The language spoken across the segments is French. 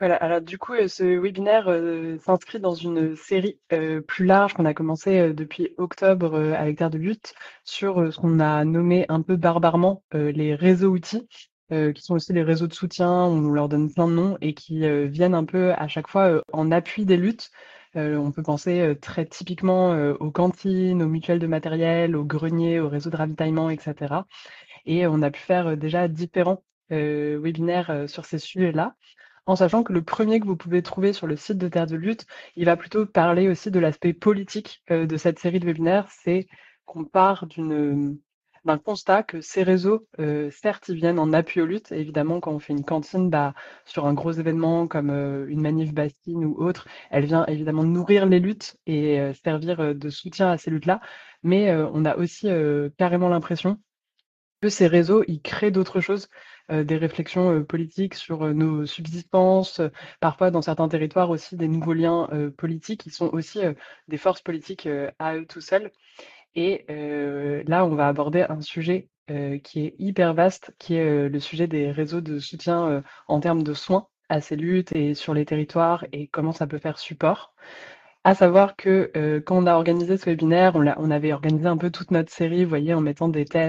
Voilà, alors du coup, ce webinaire, s'inscrit dans une série, plus large qu'on a commencé, depuis octobre, avec Terre de Lutte sur, ce qu'on a nommé un peu barbarement, les réseaux outils, qui sont aussi les réseaux de soutien. On leur donne plein de noms et qui, viennent un peu à chaque fois, en appui des luttes. On peut penser, très typiquement, aux cantines, aux mutuelles de matériel, aux greniers, aux réseaux de ravitaillement et cetera et on a pu faire, déjà différents, webinaires, sur ces sujets-là. En sachant que le premier que vous pouvez trouver sur le site de Terre de Lutte, il va plutôt parler aussi de l'aspect politique, de cette série de webinaires. C'est qu'on part d'un constat que ces réseaux, certes, ils viennent en appui aux luttes. Évidemment, quand on fait une cantine, bah, sur un gros événement comme, une manif Bastille ou autre, elle vient évidemment nourrir les luttes et servir, de soutien à ces luttes-là. Mais, on a aussi, carrément l'impression que ces réseaux, ils créent d'autres choses, des réflexions, politiques sur, nos subsistances, parfois dans certains territoires aussi des nouveaux liens, politiques qui sont aussi, des forces politiques, à eux tout seuls et là, on va aborder un sujet, qui est hyper vaste, qui est, le sujet des réseaux de soutien, en termes de soins à ces luttes et sur les territoires et comment ça peut faire support. À savoir que, quand on a organisé ce webinaire, on avait organisé un peu toute notre série, vous voyez, en mettant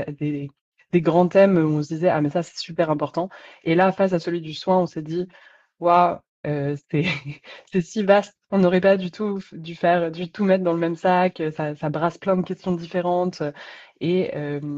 des grands thèmes où on se disait: «Ah mais ça, c'est super important» et là, face à celui du soin, on s'est dit: «Waouh, c'est c'est si vaste, on n'aurait pas du tout mettre dans le même sac, ça brasse plein de questions différentes», et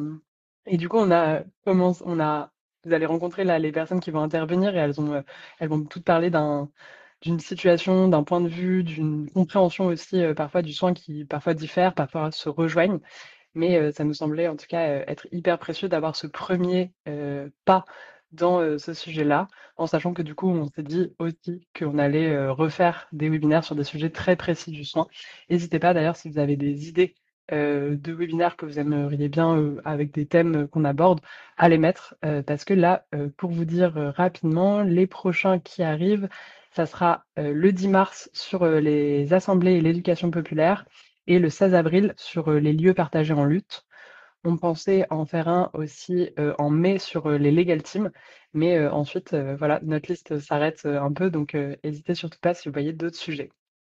et du coup, on a vous allez rencontrer là les personnes qui vont intervenir et elles vont toutes parler d'une situation, d'un point de vue, d'une compréhension aussi, parfois du soin qui parfois diffèrent, parfois se rejoignent. Mais, ça nous semblait en tout cas, être hyper précieux d'avoir ce premier pas dans, ce sujet-là, en sachant que du coup, on s'est dit aussi qu'on allait, refaire des webinaires sur des sujets très précis du soin. N'hésitez pas d'ailleurs si vous avez des idées, de webinaires que vous aimeriez bien, avec des thèmes, qu'on aborde, à les mettre, parce que là, pour vous dire, rapidement, les prochains qui arrivent, ça sera, le 10 mars sur, les assemblées et l'éducation populaire et le 16 avril sur, les lieux partagés en lutte. On pensait en faire un aussi, en mai sur, les legal teams, mais, ensuite, voilà, notre liste s'arrête, un peu donc, hésitez surtout pas si vous voyez d'autres sujets.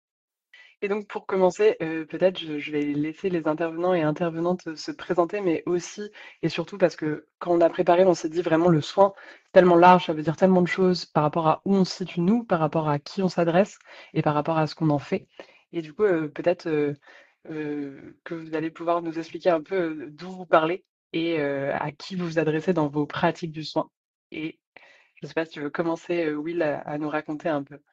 Et donc pour commencer, peut-être je vais laisser les intervenants et intervenantes, se présenter, mais aussi et surtout parce que quand on a préparé, on s'est dit vraiment le soin, tellement large, ça veut dire tellement de choses par rapport à où on se situe nous, par rapport à qui on s'adresse et par rapport à ce qu'on en fait. Et du coup, peut-être, que vous allez pouvoir nous expliquer un peu, d'où vous parlez et à qui vous vous adressez dans vos pratiques du soin. Et je ne sais pas si tu veux commencer, Will, à nous raconter un peu?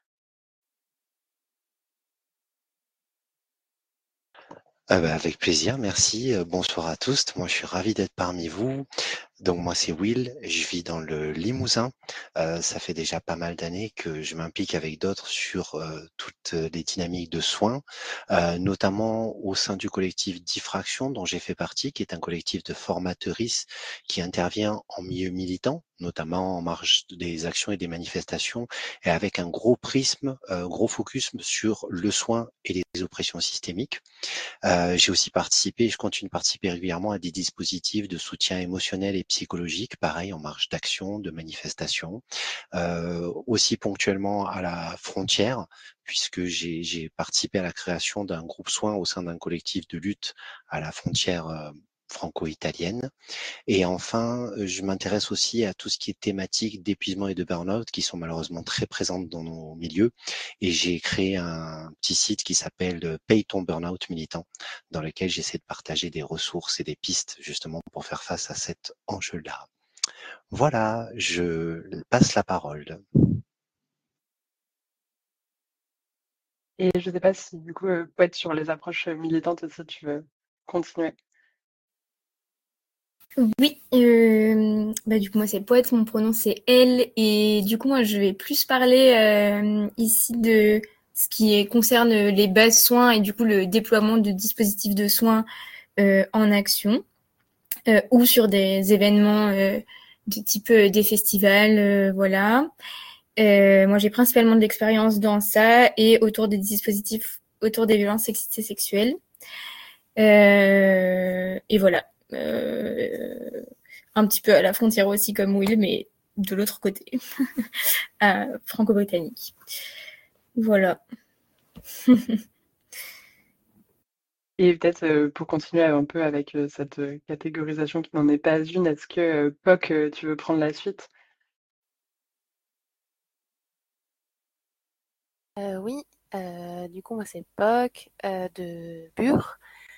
Avec plaisir, merci. Bonsoir à tous. Moi, je suis ravi d'être parmi vous. Donc moi, c'est Will, je vis dans le Limousin. Ça fait déjà pas mal d'années que je m'implique avec d'autres sur toutes les dynamiques de soins, notamment au sein du collectif Diffraction, dont j'ai fait partie, qui est un collectif de formateuristes qui intervient en milieu militant, notamment en marge des actions et des manifestations, et avec un gros prisme, gros focus sur le soin et les oppressions systémiques. J'ai aussi participé et je continue de participer régulièrement à des dispositifs de soutien émotionnel et psychologique, pareil en marge d'action, de manifestation. Aussi ponctuellement à la frontière, puisque j'ai participé à la création d'un groupe soins au sein d'un collectif de lutte à la frontière franco-italienne. Et enfin, je m'intéresse aussi à tout ce qui est thématique d'épuisement et de burn-out qui sont malheureusement très présentes dans nos milieux. Et j'ai créé un petit site qui s'appelle Paye ton burn-out militant, dans lequel j'essaie de partager des ressources et des pistes justement pour faire face à cet enjeu-là. Voilà, je passe la parole. Et je sais pas si du coup, ouais, sur les approches, militantes aussi, tu veux continuer? Oui, du coup, moi, c'est Poète, mon pronom, c'est elle. Et du coup, moi, je vais plus parler ici de ce qui concerne les bases soins et du coup, le déploiement de dispositifs de soins en action ou sur des événements de type des festivals, voilà. Moi, j'ai principalement de l'expérience dans ça et autour des dispositifs autour des violences sexistes et sexuelles. Et voilà. Un petit peu à la frontière aussi comme Will, mais de l'autre côté, franco-britannique. Voilà. Et peut-être pour continuer un peu avec cette catégorisation qui n'en est pas une, est-ce que POC, tu veux prendre la suite? Oui, du coup, moi, c'est POC de Bure.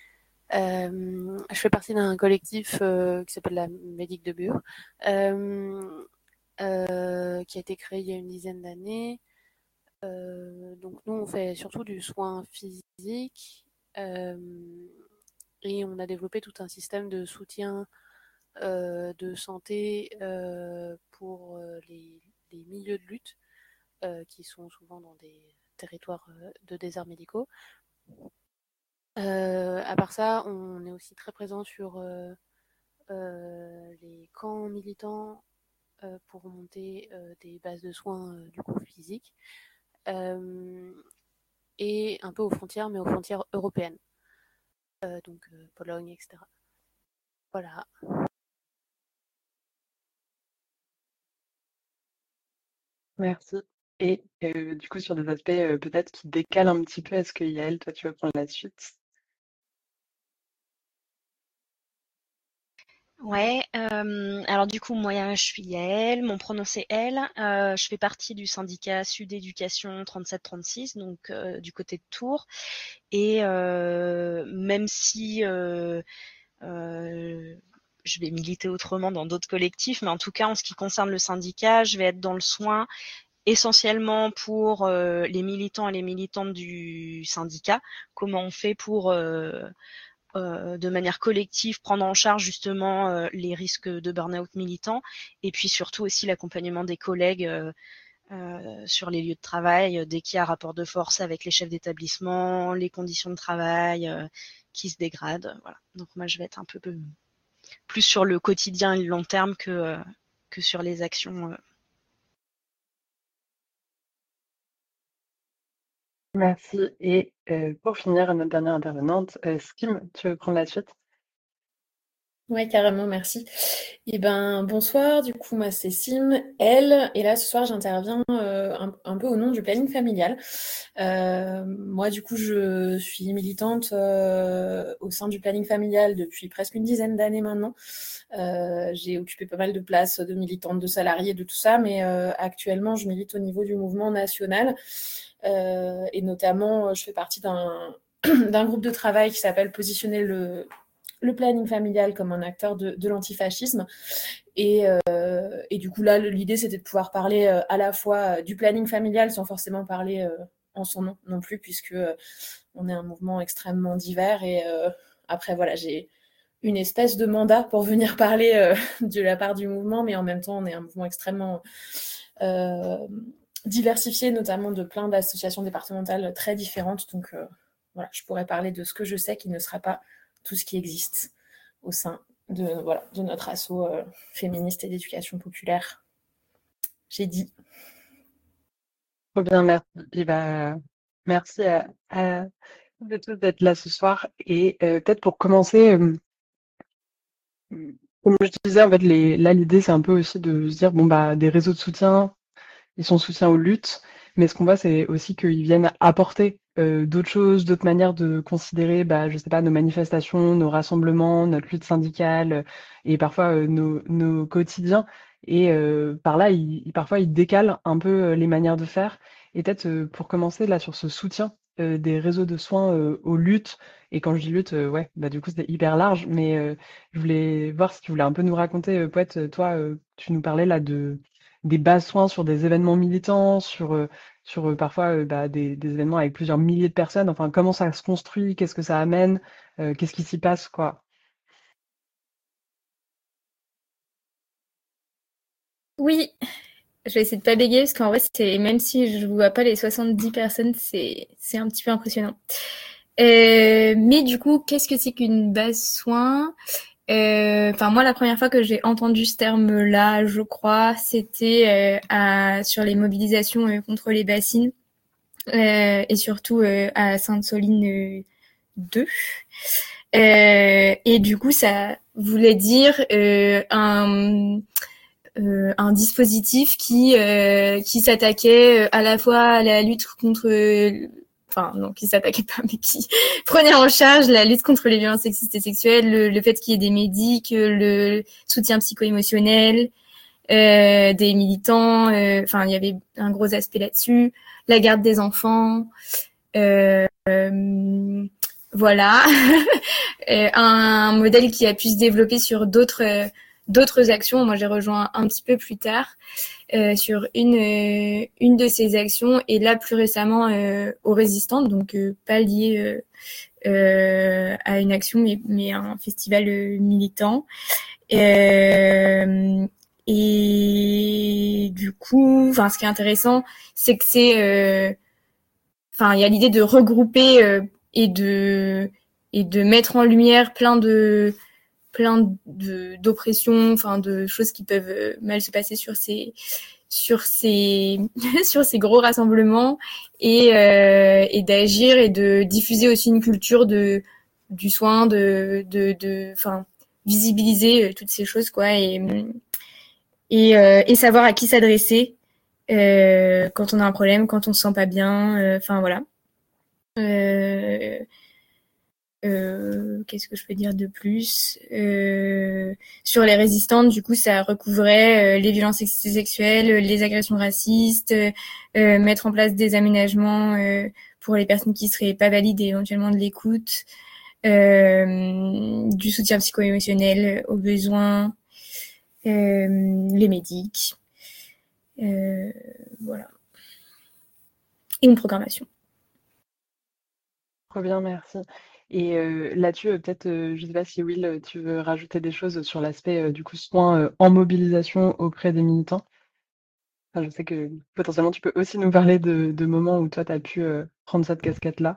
Je fais partie d'un collectif qui s'appelle la Médic de Bure, qui a été créé il y a une dizaine d'années. Donc nous, on fait surtout du soin physique et on a développé tout un système de soutien de santé pour les milieux de lutte qui sont souvent dans des territoires de déserts médicaux. À part ça, on est aussi très présent sur les camps militants pour monter des bases de soins du coup physiques et un peu aux frontières, mais aux frontières européennes, donc Pologne, etc. Voilà. Merci. Et du coup, sur des aspects peut-être qui décalent un petit peu, est-ce que Yael, toi, tu veux prendre la suite? Ouais, alors du coup, moi, je suis Yael, mon pronom c'est elle. Je fais partie du syndicat Sud Éducation 37-36, donc du côté de Tours. Et même si je vais militer autrement dans d'autres collectifs, mais en tout cas, en ce qui concerne le syndicat, je vais être dans le soin essentiellement pour les militants et les militantes du syndicat. Comment on fait pour de manière collective prendre en charge justement les risques de burn-out militants et puis surtout aussi l'accompagnement des collègues sur les lieux de travail dès qu'il y a rapport de force avec les chefs d'établissement, les conditions de travail qui se dégradent. Voilà. Donc moi je vais être un peu plus sur le quotidien et le long terme que sur les actions. Merci. Et pour finir, notre dernière intervenante, Skim, tu veux prendre la suite? Ouais, carrément, merci. Et ben, bonsoir, du coup, moi, c'est Sim, elle, et là, ce soir, j'interviens un peu au nom du planning familial. Moi, du coup, je suis militante au sein du planning familial depuis presque une dizaine d'années maintenant. J'ai occupé pas mal de places de militante, de salariée, de tout ça, mais actuellement, je milite au niveau du mouvement national. Et notamment, je fais partie d'un groupe de travail qui s'appelle Positionner le planning familial comme un acteur de l'antifascisme. Et du coup, là, l'idée, c'était de pouvoir parler à la fois du planning familial sans forcément parler en son nom non plus, puisque on est un mouvement extrêmement divers. Et après, voilà, j'ai une espèce de mandat pour venir parler de la part du mouvement, mais en même temps, on est un mouvement extrêmement diversifié, notamment de plein d'associations départementales très différentes. Donc, voilà, je pourrais parler de ce que je sais qui ne sera pas tout ce qui existe au sein de notre asso féministe et d'éducation populaire. J'ai dit. Trop bien, merci. Et bah, merci à vous tous d'être là ce soir. Et peut-être pour commencer, comme je disais, en fait, là, l'idée, c'est un peu aussi de se dire, bon, bah, des réseaux de soutien, ils sont soutien aux luttes, mais ce qu'on voit, c'est aussi qu'ils viennent apporter d'autres choses, d'autres manières de considérer, bah, je sais pas, nos manifestations, nos rassemblements, notre lutte syndicale et parfois nos quotidiens. Et par là, parfois, ils décalent un peu les manières de faire. Et peut-être pour commencer là sur ce soutien des réseaux de soins aux luttes. Et quand je dis lutte, ouais, bah du coup, c'est hyper large. Mais je voulais voir si tu voulais un peu nous raconter, Poète, toi, tu nous parlais là des bases soins sur des événements militants, sur parfois bah, des événements avec plusieurs milliers de personnes. Enfin, comment ça se construit, qu'est-ce que ça amène, qu'est-ce qui s'y passe, quoi. Oui, je vais essayer de pas bégayer parce qu'en vrai, même si je ne vois pas les 70 personnes, c'est un petit peu impressionnant. Mais du coup, qu'est-ce que c'est qu'une base soin? Moi, la première fois que j'ai entendu ce terme-là, je crois, c'était sur les mobilisations contre les bassines et surtout à Sainte-Soline 2. Et du coup, ça voulait dire un dispositif qui s'attaquait à la fois à la lutte contre enfin non, qui s'attaquait pas, mais qui prenait en charge la lutte contre les violences sexistes et sexuelles, le fait qu'il y ait des médics, le soutien psycho-émotionnel, des militants, enfin il y avait un gros aspect là-dessus, la garde des enfants, voilà, un modèle qui a pu se développer sur d'autres actions. Moi j'ai rejoint un petit peu plus tard sur une de ces actions et là plus récemment aux résistantes, donc pas lié à une action mais un festival militant. Et du coup, enfin, ce qui est intéressant, c'est que enfin, il y a l'idée de regrouper et de mettre en lumière plein d'oppressions, enfin, de choses qui peuvent mal se passer sur ces sur ces gros rassemblements et d'agir et de diffuser aussi une culture du soin, enfin, visibiliser toutes ces choses, quoi, et savoir à qui s'adresser quand on a un problème, quand on se sent pas bien, enfin voilà. Qu'est-ce que je peux dire de plus sur les résistantes, du coup, ça recouvrait les violences sexuelles, les agressions racistes, mettre en place des aménagements pour les personnes qui seraient pas valides et éventuellement de l'écoute, du soutien psycho-émotionnel aux besoins, les médics, voilà. Et une programmation. Trop bien, merci. Et là-dessus, peut-être, je sais pas si Will, tu veux rajouter des choses sur l'aspect du coup soins en mobilisation auprès des militants. Enfin, je sais que potentiellement tu peux aussi nous parler de moments où toi tu as pu prendre cette casquette-là.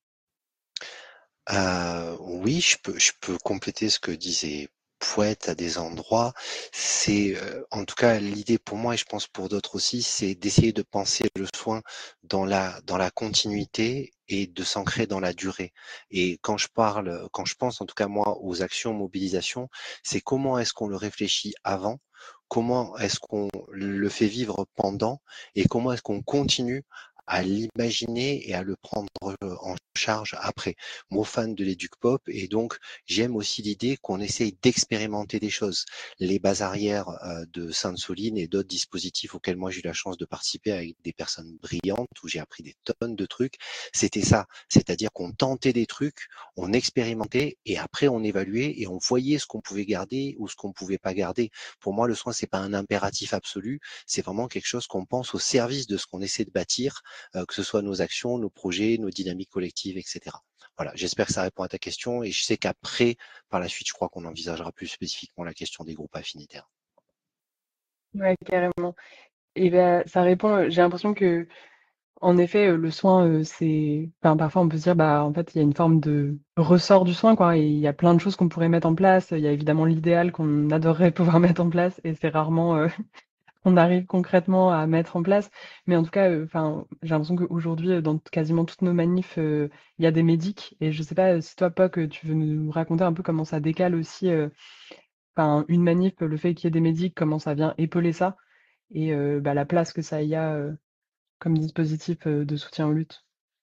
Oui, je peux compléter ce que disait Pouette à des endroits. C'est, en tout cas, l'idée pour moi et je pense pour d'autres aussi, c'est d'essayer de penser le soin dans la continuité et de s'ancrer dans la durée. Et quand je pense en tout cas moi aux actions mobilisation, c'est comment est-ce qu'on le réfléchit avant, comment est-ce qu'on le fait vivre pendant et comment est-ce qu'on continue à l'imaginer et à le prendre en charge après. Moi, fan de l'éduc-pop, et donc j'aime aussi l'idée qu'on essaye d'expérimenter des choses. Les bases arrières de Sainte-Soline et d'autres dispositifs auxquels moi j'ai eu la chance de participer avec des personnes brillantes, où j'ai appris des tonnes de trucs, c'était ça. C'est-à-dire qu'on tentait des trucs, on expérimentait, et après on évaluait, et on voyait ce qu'on pouvait garder ou ce qu'on pouvait pas garder. Pour moi, le soin, c'est pas un impératif absolu, c'est vraiment quelque chose qu'on pense au service de ce qu'on essaie de bâtir, que ce soit nos actions, nos projets, nos dynamiques collectives, etc. Voilà, j'espère que ça répond à ta question et je sais qu'après, par la suite, je crois qu'on envisagera plus spécifiquement la question des groupes affinitaires. Ouais, carrément. Et ben ça répond, j'ai l'impression que en effet, le soin, c'est enfin, parfois on peut se dire, bah, en fait, il y a une forme de ressort du soin, quoi, et il y a plein de choses qu'on pourrait mettre en place. Il y a évidemment l'idéal qu'on adorerait pouvoir mettre en place et c'est rarement, qu'on arrive concrètement à mettre en place. Mais en tout cas, enfin, j'ai l'impression qu'aujourd'hui, dans quasiment toutes nos manifs, il y a des médics et je sais pas, si toi, Poc, tu veux nous raconter un peu comment ça décale aussi, enfin, une manif, le fait qu'il y ait des médics, comment ça vient épauler ça et bah, la place que ça y a, comme dispositif, de soutien aux luttes?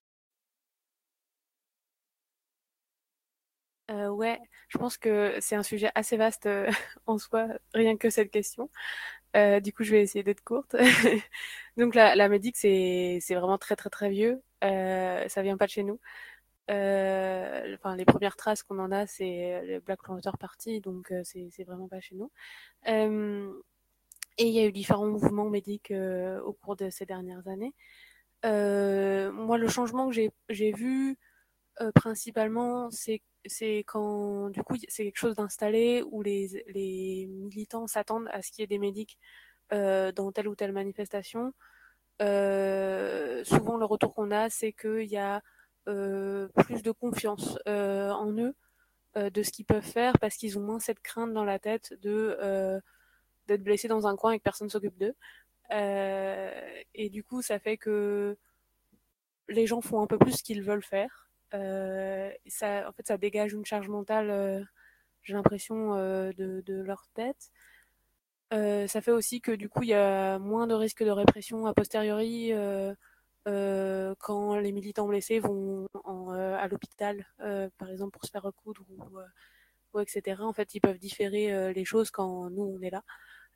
Ouais, je pense que c'est un sujet assez vaste en soi, rien que cette question. Du coup, je vais essayer d'être courte. Donc la médic, c'est vraiment très très très vieux. Ça vient pas de chez nous. Enfin, les premières traces qu'on en a, c'est le Black Panther Party, donc c'est vraiment pas chez nous. Euh, et il y a eu différents mouvements médics au cours de ces dernières années. Moi, le changement que j'ai vu principalement, c'est quand du coup c'est quelque chose d'installé où les militants s'attendent à ce qu'il y ait des médics dans telle ou telle manifestation. Souvent, le retour qu'on a, c'est qu'il y a plus de confiance en eux, de ce qu'ils peuvent faire, parce qu'ils ont moins cette crainte dans la tête d'être blessés dans un coin et que personne s'occupe d'eux. Et du coup, ça fait que les gens font un peu plus ce qu'ils veulent faire. Ça, en fait, ça dégage une charge mentale, j'ai l'impression, de leur tête. Ça fait aussi que du coup, il y a moins de risques de répression a posteriori quand les militants blessés vont à l'hôpital, par exemple pour se faire recoudre ou etc. En fait, ils peuvent différer les choses quand nous on est là.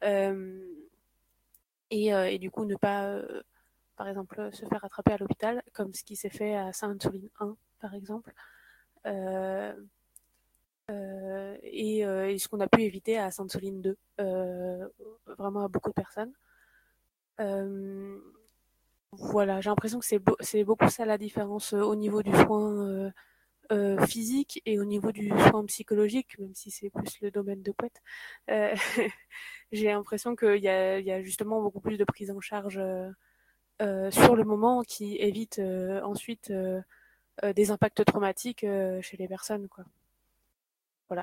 Et du coup, ne pas, par exemple, se faire attraper à l'hôpital, comme ce qui s'est fait à Sainte-Soline 1, par exemple. Euh, et ce qu'on a pu éviter à Sainte-Soline 2, vraiment à beaucoup de personnes. Voilà, j'ai l'impression que c'est beaucoup ça la différence au niveau du soin physique et au niveau du soin psychologique, même si c'est plus le domaine de Couette. Euh, j'ai l'impression qu'il y a justement beaucoup plus de prise en charge sur le moment qui évite ensuite des impacts traumatiques chez les personnes, quoi. Voilà.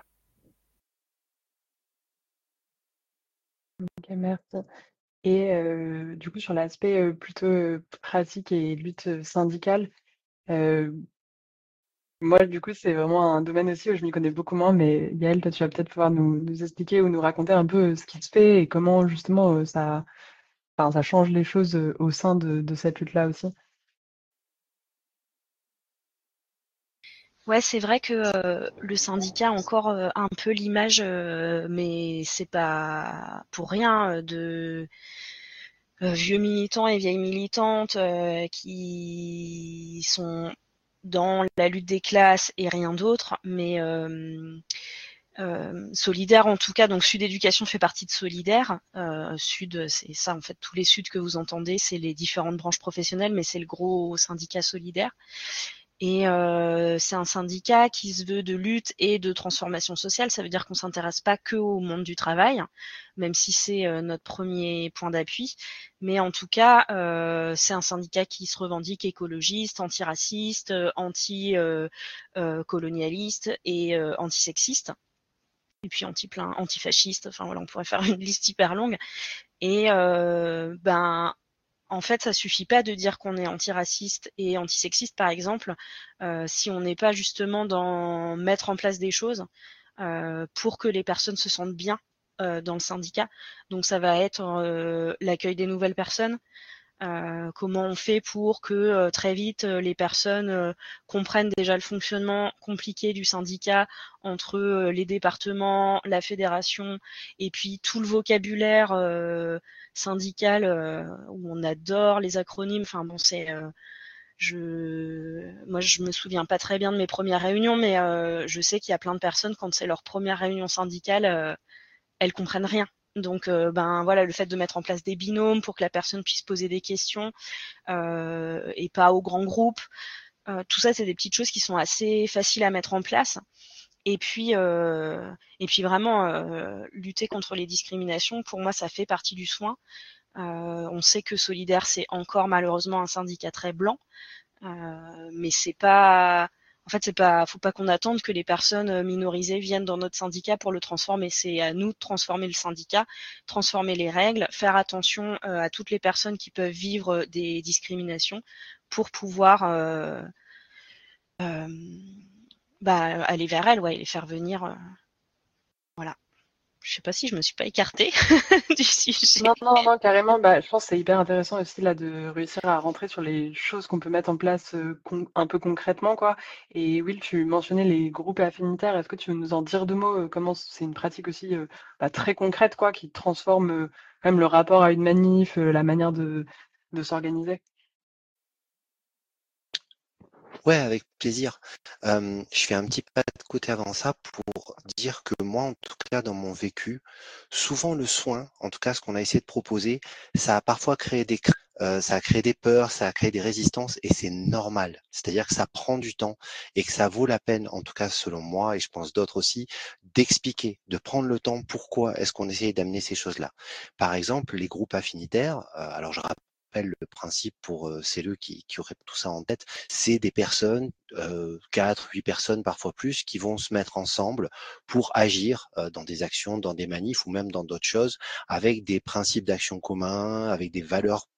Ok, merci. Et du coup, sur l'aspect plutôt pratique et lutte syndicale, euh, moi, du coup, c'est vraiment un domaine aussi où je m'y connais beaucoup moins, mais Yael, toi, tu vas peut-être pouvoir nous expliquer ou nous raconter un peu ce qui se fait et comment justement ça change les choses au sein de cette lutte-là aussi. Ouais, c'est vrai que le syndicat a encore un peu l'image, mais c'est pas pour rien, de vieux militants et vieilles militantes qui sont dans la lutte des classes et rien d'autre, mais Solidaire en tout cas, donc Sud Éducation fait partie de Solidaire. Sud, c'est ça en fait, tous les Suds que vous entendez, c'est les différentes branches professionnelles, mais c'est le gros syndicat Solidaire. Et c'est un syndicat qui se veut de lutte et de transformation sociale. Ça veut dire qu'on s'intéresse pas que au monde du travail, même si c'est notre premier point d'appui. Mais en tout cas, c'est un syndicat qui se revendique écologiste, antiraciste, anti-colonialiste et antisexiste. Et puis antifasciste. Enfin voilà, on pourrait faire une liste hyper longue. Et en fait, ça suffit pas de dire qu'on est antiraciste et antisexiste, par exemple, si on n'est pas justement dans mettre en place des choses pour que les personnes se sentent bien dans le syndicat. Donc ça va être l'accueil des nouvelles personnes. Comment on fait pour que très vite les personnes comprennent déjà le fonctionnement compliqué du syndicat entre les départements, la fédération et puis tout le vocabulaire syndical où on adore les acronymes. Enfin bon, moi je me souviens pas très bien de mes premières réunions, mais je sais qu'il y a plein de personnes quand c'est leur première réunion syndicale, elles comprennent rien. Donc, voilà, le fait de mettre en place des binômes pour que la personne puisse poser des questions et pas au grand groupe, tout ça, c'est des petites choses qui sont assez faciles à mettre en place. Et puis vraiment, lutter contre les discriminations, pour moi, ça fait partie du soin. On sait que Solidaire, c'est encore malheureusement un syndicat très blanc, mais c'est pas. En fait, faut pas qu'on attende que les personnes minorisées viennent dans notre syndicat pour le transformer. C'est à nous de transformer le syndicat, transformer les règles, faire attention à toutes les personnes qui peuvent vivre des discriminations pour pouvoir aller vers elles, ouais, et les faire venir. Voilà. Je sais pas si je me suis pas écartée du sujet. Non, non, non, carrément. Bah, je pense que c'est hyper intéressant aussi là de réussir à rentrer sur les choses qu'on peut mettre en place un peu concrètement, quoi. Et Will, tu mentionnais les groupes affinitaires. Est-ce que tu veux nous en dire deux mots? Comment c'est une pratique aussi très concrète, quoi, qui transforme quand même le rapport à une manif, la manière de s'organiser? Ouais, avec plaisir. Je fais un petit pas de côté avant ça pour dire que moi, en tout cas, dans mon vécu, souvent le soin, en tout cas ce qu'on a essayé de proposer, ça a parfois créé des ça a créé des peurs, ça a créé des résistances et c'est normal. C'est-à-dire que ça prend du temps et que ça vaut la peine, en tout cas selon moi et je pense d'autres aussi, d'expliquer, de prendre le temps pourquoi est-ce qu'on essaye d'amener ces choses-là. Par exemple, les groupes affinitaires, alors je rappelle le principe pour celles qui auraient tout ça en tête, c'est des personnes, 4, 8 personnes, parfois plus, qui vont se mettre ensemble pour agir dans des actions, dans des manifs ou même dans d'autres choses, avec des principes d'action communs, avec des valeurs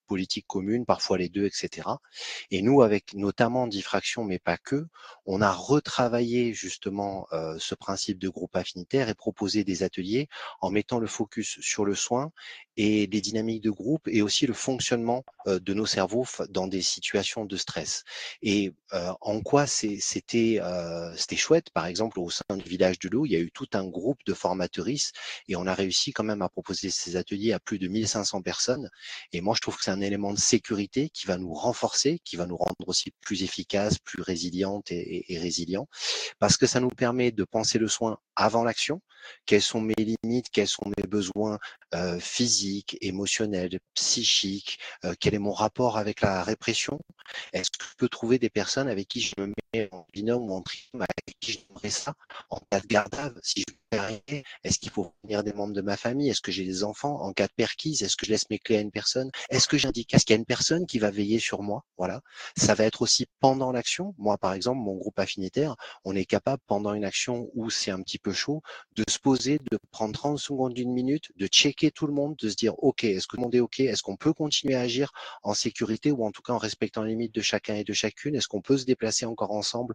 politique commune, parfois les deux, etc. Et nous, avec notamment Diffraction, mais pas que, on a retravaillé justement ce principe de groupe affinitaire et proposé des ateliers en mettant le focus sur le soin et les dynamiques de groupe et aussi le fonctionnement de nos cerveaux dans des situations de stress. Et en quoi c'était chouette, par exemple, au sein du village de l'eau, il y a eu tout un groupe de formatrices et on a réussi quand même à proposer ces ateliers à plus de 1500 personnes. Et moi, je trouve que c'est un élément de sécurité qui va nous renforcer, qui va nous rendre aussi plus efficaces, plus résilientes et résilients, parce que ça nous permet de penser le soin avant l'action. Quelles sont mes limites, quels sont mes besoins physiques, émotionnels, psychiques, quel est mon rapport avec la répression. Est-ce que je peux trouver des personnes avec qui je me mets en binôme ou en trinôme, avec qui j'aimerais ça en cas de garde à vue, si je fais rien, est-ce qu'il faut venir des membres de ma famille? Est-ce que j'ai des enfants? En cas de perquise, est-ce que je laisse mes clés à une personne? Est-ce que j'indique? Est-ce qu'il y a une personne qui va veiller sur moi? Voilà. Ça va être aussi pendant l'action. Moi, par exemple, mon groupe affinitaire, on est capable, pendant une action où c'est un petit peu chaud, de se poser, de prendre 30 secondes, une minute, de checker tout le monde, de se dire, OK, est-ce que tout le monde est OK? Est-ce qu'on peut continuer à agir en sécurité ou en tout cas en respectant les limites de chacun et de chacune? Est-ce qu'on peut se déplacer encore ensemble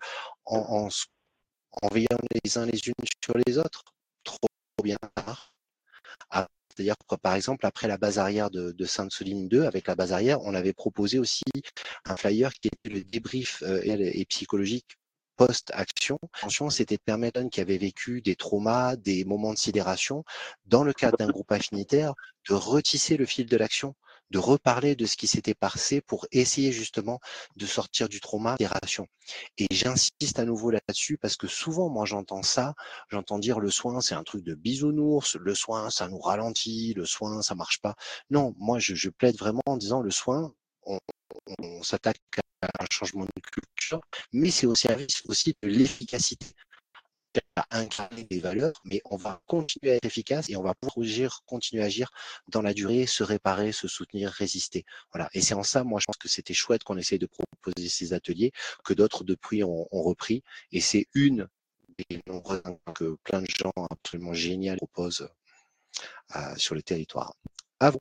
en veillant les uns les unes sur les autres? Trop bien. C'est-à-dire que, par exemple, après la base arrière de Sainte-Soline 2, avec la base arrière, on avait proposé aussi un flyer qui était le débrief et psychologique post-action. Attention, c'était de permettre à une qui avait vécu des traumas, des moments de sidération, dans le cadre d'un groupe affinitaire, de retisser le fil de l'action, de reparler de ce qui s'était passé pour essayer justement de sortir du trauma, des rations. Et j'insiste à nouveau là-dessus parce que souvent, moi, j'entends ça, j'entends dire le soin, c'est un truc de bisounours, le soin, ça nous ralentit, le soin, ça marche pas. Non, moi, je plaide vraiment en disant le soin, on s'attaque à un changement de culture, mais c'est au service aussi de l'efficacité. À incarner des valeurs, mais on va continuer à être efficace et on va pouvoir continuer à agir dans la durée, se réparer, se soutenir, résister. Voilà. Et c'est en ça, moi, je pense que c'était chouette qu'on essaye de proposer ces ateliers, que d'autres depuis ont repris. Et c'est une des nombreuses que plein de gens absolument géniaux proposent sur le territoire. À vous.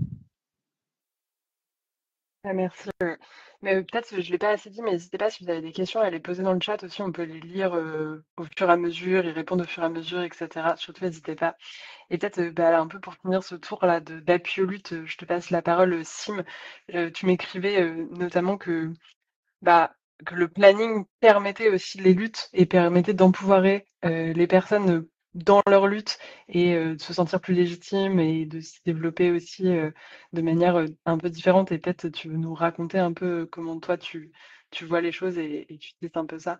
Ah, merci. Mais peut-être que je ne l'ai pas assez dit, mais n'hésitez pas si vous avez des questions à les poser dans le chat aussi, on peut les lire au fur et à mesure, y répondre au fur et à mesure, etc. Surtout, n'hésitez pas. Et peut-être un peu pour finir ce tour-là d'appui aux luttes, je te passe la parole, Sim. Tu m'écrivais notamment que le planning permettait aussi les luttes et permettait d'empouvoirer les personnes dans leur lutte et de se sentir plus légitimes et de se développer aussi de manière un peu différente. Et peut-être tu veux nous raconter un peu comment toi tu vois les choses et tu dis un peu ça.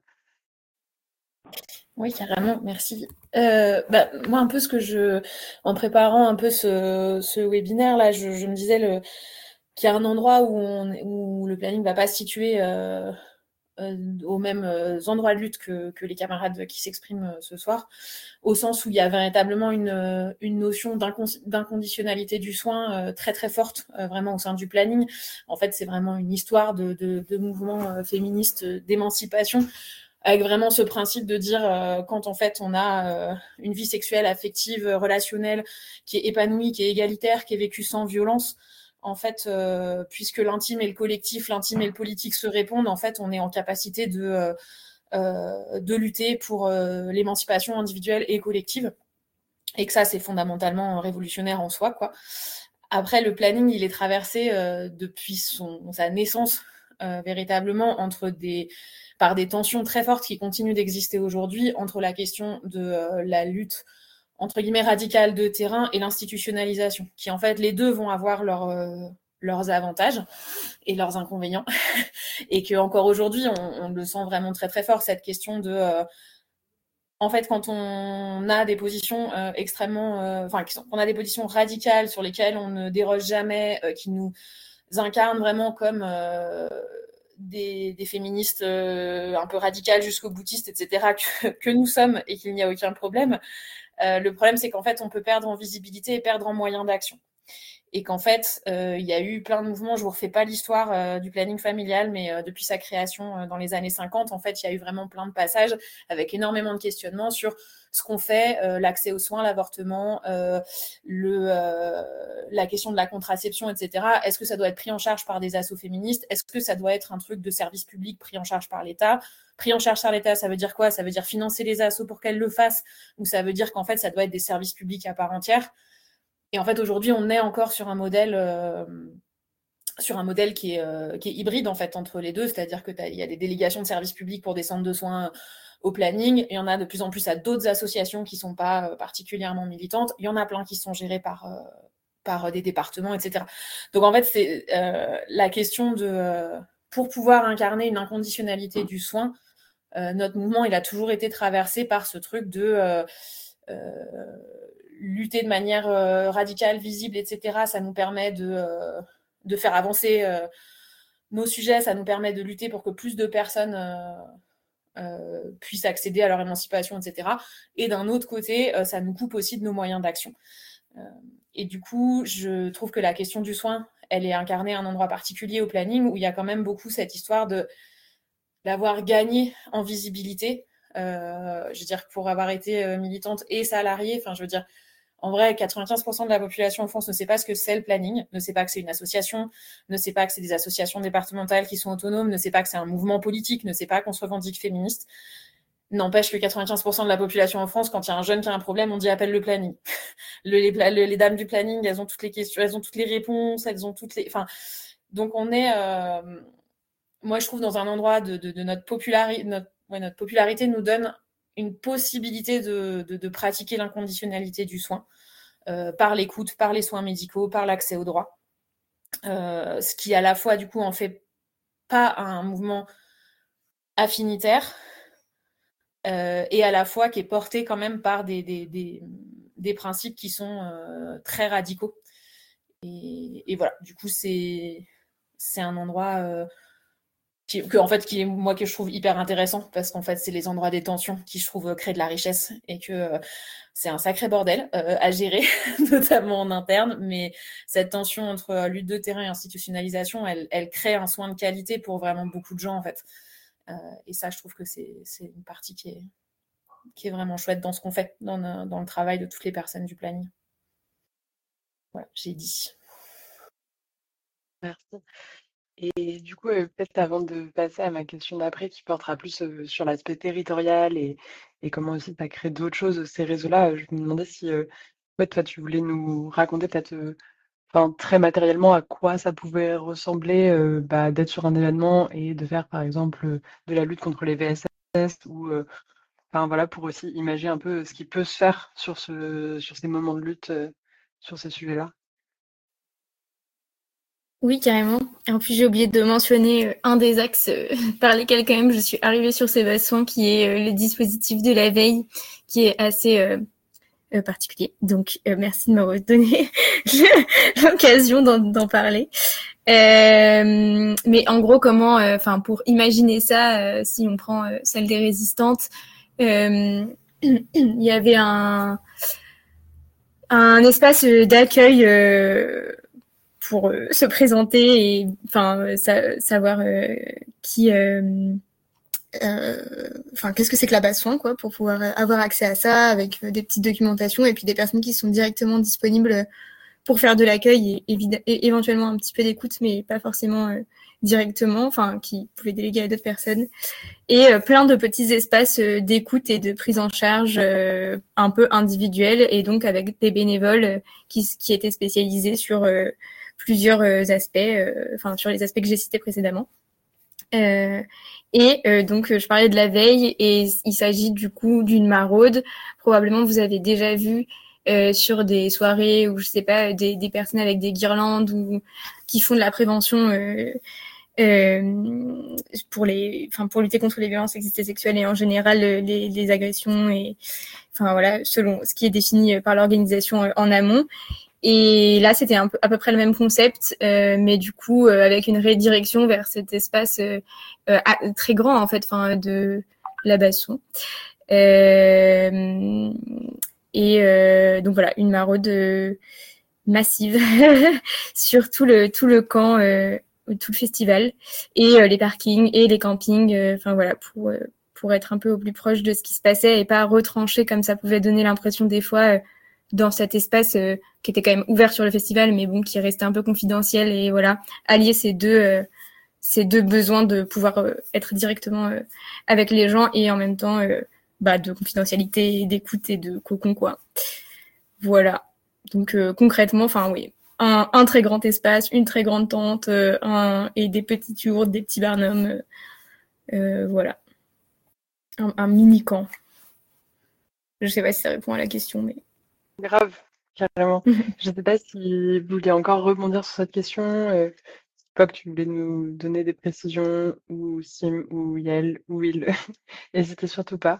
Oui, carrément, merci. Moi, un peu en préparant un peu ce webinaire là, je me disais qu'il y a un endroit où le planning ne va pas se situer aux mêmes endroits de lutte que les camarades qui s'expriment ce soir, au sens où il y a véritablement une notion d'inconditionnalité du soin très très forte, vraiment au sein du planning. En fait, c'est vraiment une histoire de mouvement féministe d'émancipation, avec vraiment ce principe de dire quand en fait on a une vie sexuelle, affective, relationnelle qui est épanouie, qui est égalitaire, qui est vécue sans violence, en fait, puisque l'intime et le collectif, l'intime et le politique se répondent, en fait, on est en capacité de lutter pour l'émancipation individuelle et collective, et que ça, c'est fondamentalement révolutionnaire en soi, quoi. Après, le planning, il est traversé depuis sa naissance véritablement par des tensions très fortes qui continuent d'exister aujourd'hui entre la question de la lutte entre guillemets radicale de terrain et l'institutionnalisation, qui en fait les deux vont avoir leurs avantages et leurs inconvénients, et que encore aujourd'hui on le sent vraiment très très fort, cette question de en fait, quand on a des positions extrêmement, on a des positions radicales sur lesquelles on ne déroge jamais, qui nous incarnent vraiment comme des féministes un peu radicales jusqu'au boutiste, etc., que nous sommes, et qu'il n'y a aucun problème. Le problème, c'est qu'en fait, on peut perdre en visibilité et perdre en moyens d'action. et qu'en fait, il y a eu plein de mouvements. Je vous refais pas l'histoire du planning familial, mais depuis sa création dans les années 50, en fait, il y a eu vraiment plein de passages avec énormément de questionnements sur ce qu'on fait, l'accès aux soins, l'avortement, la question de la contraception, etc. Est-ce que ça doit être pris en charge par des assos féministes? Est-ce que ça doit être un truc de service public pris en charge par l'État? Pris en charge par l'État, ça veut dire quoi? Ça veut dire financer les assos pour qu'elles le fassent, ou ça veut dire qu'en fait, ça doit être des services publics à part entière? Et en fait, aujourd'hui, on est encore sur un modèle qui est hybride en fait entre les deux, c'est-à-dire que il y a des délégations de services publics pour des centres de soins au planning, il y en a de plus en plus à d'autres associations qui sont pas particulièrement militantes, il y en a plein qui sont gérées par des départements, etc. Donc en fait, c'est la question de pour pouvoir incarner une inconditionnalité du soin, notre mouvement, il a toujours été traversé par ce truc de lutter de manière radicale, visible, etc. Ça nous permet de faire avancer nos sujets, ça nous permet de lutter pour que plus de personnes puissent accéder à leur émancipation, etc. Et d'un autre côté, ça nous coupe aussi de nos moyens d'action. Et du coup, je trouve que la question du soin, elle est incarnée à un endroit particulier au planning où il y a quand même beaucoup cette histoire d'avoir gagné en visibilité. Je veux dire, pour avoir été militante et salariée, enfin, je veux dire, en vrai, 95% de la population en France ne sait pas ce que c'est le planning, ne sait pas que c'est une association, ne sait pas que c'est des associations départementales qui sont autonomes, ne sait pas que c'est un mouvement politique, ne sait pas qu'on se revendique féministe. N'empêche que 95% de la population en France, quand il y a un jeune qui a un problème, on dit appelle le planning. Les dames du planning, elles ont toutes les questions, elles ont toutes les réponses, elles ont toutes les... Enfin, donc on est... moi, je trouve dans un endroit de notre popularité nous donne une possibilité de pratiquer l'inconditionnalité du soin par l'écoute, par les soins médicaux, par l'accès aux droits. Ce qui, à la fois, du coup, en fait pas un mouvement affinitaire et à la fois qui est porté quand même par des principes qui sont très radicaux. Et voilà, du coup, c'est un endroit... que je trouve hyper intéressant parce qu'en fait c'est les endroits des tensions qui je trouve créent de la richesse et que c'est un sacré bordel à gérer notamment en interne, mais cette tension entre lutte de terrain et institutionnalisation elle crée un soin de qualité pour vraiment beaucoup de gens en fait, et ça je trouve que c'est une partie qui est vraiment chouette dans ce qu'on fait dans le travail de toutes les personnes du planning. Voilà, j'ai dit. Merci. Et du coup, peut-être avant de passer à ma question d'après qui portera plus, sur l'aspect territorial et comment aussi tu as créé d'autres choses, ces réseaux-là, je me demandais si, ouais, toi, tu voulais nous raconter peut-être, enfin, très matériellement à quoi ça pouvait ressembler, d'être sur un événement et de faire, par exemple, de la lutte contre les VSS ou, enfin, voilà, pour aussi imaginer un peu ce qui peut se faire sur ces moments de lutte, sur ces sujets-là. Oui, carrément. En plus, j'ai oublié de mentionner un des axes par lesquels quand même je suis arrivée sur ces bassins, qui est le dispositif de la veille, qui est assez particulier. Donc, merci de me donner l'occasion d'en parler. Mais en gros, comment, pour imaginer ça, si on prend celle des résistantes, il y avait un espace d'accueil pour se présenter et savoir qui qu'est-ce que c'est que la basse-soin, quoi, pour pouvoir avoir accès à ça avec des petites documentations et puis des personnes qui sont directement disponibles pour faire de l'accueil et éventuellement un petit peu d'écoute, mais pas forcément directement, qui pouvaient déléguer à d'autres personnes. Et plein de petits espaces d'écoute et de prise en charge un peu individuels, et donc avec des bénévoles qui étaient spécialisés sur plusieurs aspects, sur les aspects que j'ai cités précédemment. Donc je parlais de la veille, et il s'agit du coup d'une maraude. Probablement vous avez déjà vu sur des soirées où je sais pas des personnes avec des guirlandes ou qui font de la prévention pour lutter contre les violences sexistes et sexuelles et en général les agressions, et selon ce qui est défini par l'organisation en amont. Et là, c'était à peu près le même concept, mais du coup, avec une redirection vers cet espace très grand, en fait, de la Basse-Soin. Donc voilà, une maraude massive sur tout le camp, tout le festival, et les parkings et les campings, enfin voilà, pour être un peu au plus proche de ce qui se passait et pas retranché comme ça pouvait donner l'impression des fois dans cet espace qui était quand même ouvert sur le festival, mais bon, qui restait un peu confidentiel, et voilà, allier ces deux besoins de pouvoir être directement avec les gens et en même temps de confidentialité, d'écoute et de cocon, quoi. Voilà. Donc concrètement, enfin oui, un très grand espace, une très grande tente, et des petites yourtes, des petits barnums, voilà. Un mini camp. Je sais pas si ça répond à la question, mais Grave, carrément. Je sais pas si vous vouliez encore rebondir sur cette question, pas que tu voulais nous donner des précisions, ou Sim, ou Yael, ou Will. N'hésitez surtout pas.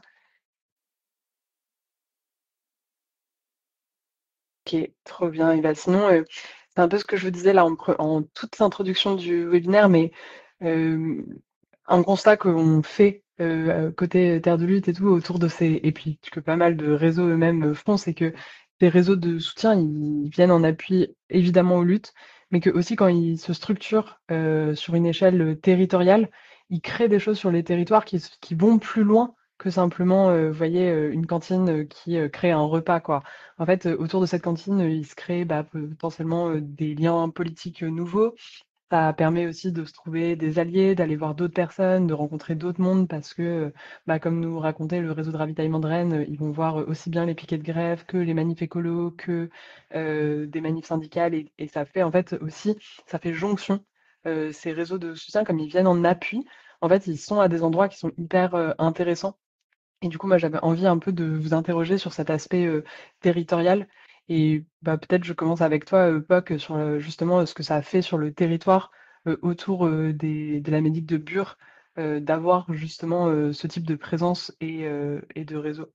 Ok, trop bien. Et bah, sinon, c'est un peu ce que je vous disais là en toute introduction du webinaire, mais un constat qu'on fait côté Terre de Lutte et tout autour de ces, et puis que pas mal de réseaux eux-mêmes font, c'est que ces réseaux de soutien, ils viennent en appui évidemment aux luttes, mais que aussi quand ils se structurent sur une échelle territoriale, ils créent des choses sur les territoires qui vont plus loin que simplement, vous voyez, une cantine qui crée un repas, quoi. En fait, autour de cette cantine, il se crée potentiellement des liens politiques nouveaux. Ça permet aussi de se trouver des alliés, d'aller voir d'autres personnes, de rencontrer d'autres mondes parce que, comme nous racontait le réseau de ravitaillement de Rennes, ils vont voir aussi bien les piquets de grève que les manifs écolos, que des manifs syndicales, et ça fait en fait aussi, ça fait jonction. Ces réseaux de soutien, comme ils viennent en appui, en fait, ils sont à des endroits qui sont hyper intéressants. Et du coup, moi, j'avais envie un peu de vous interroger sur cet aspect territorial. Et peut-être je commence avec toi, Poc, sur justement ce que ça a fait sur le territoire autour de la médic de Bure, d'avoir justement ce type de présence et de réseau.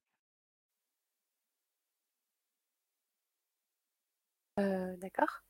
D'accord.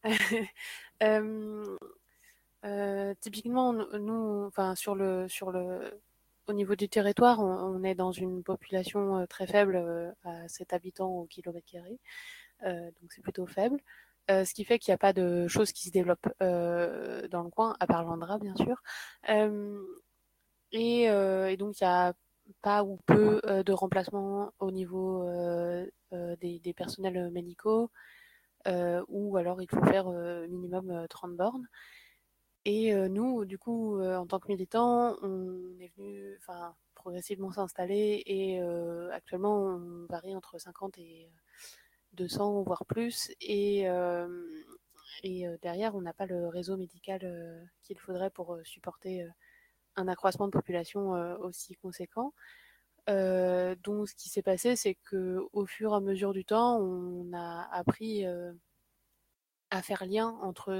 Typiquement, nous, enfin, au niveau du territoire, on est dans une population très faible, à 7 habitants au kilomètre carré, donc c'est plutôt faible. Ce qui fait qu'il n'y a pas de choses qui se développent dans le coin, à part l'Andra, bien sûr. Euh, et donc, il n'y a pas ou peu de remplacements au niveau des personnels médicaux, ou alors il faut faire minimum 30 bornes. Et nous, du coup, en tant que militants, on est venu progressivement s'installer, et actuellement, on varie entre 50 et 200, voire plus. Et derrière, on n'a pas le réseau médical qu'il faudrait pour supporter un accroissement de population aussi conséquent. Donc, ce qui s'est passé, c'est qu'au fur et à mesure du temps, on a appris à faire lien entre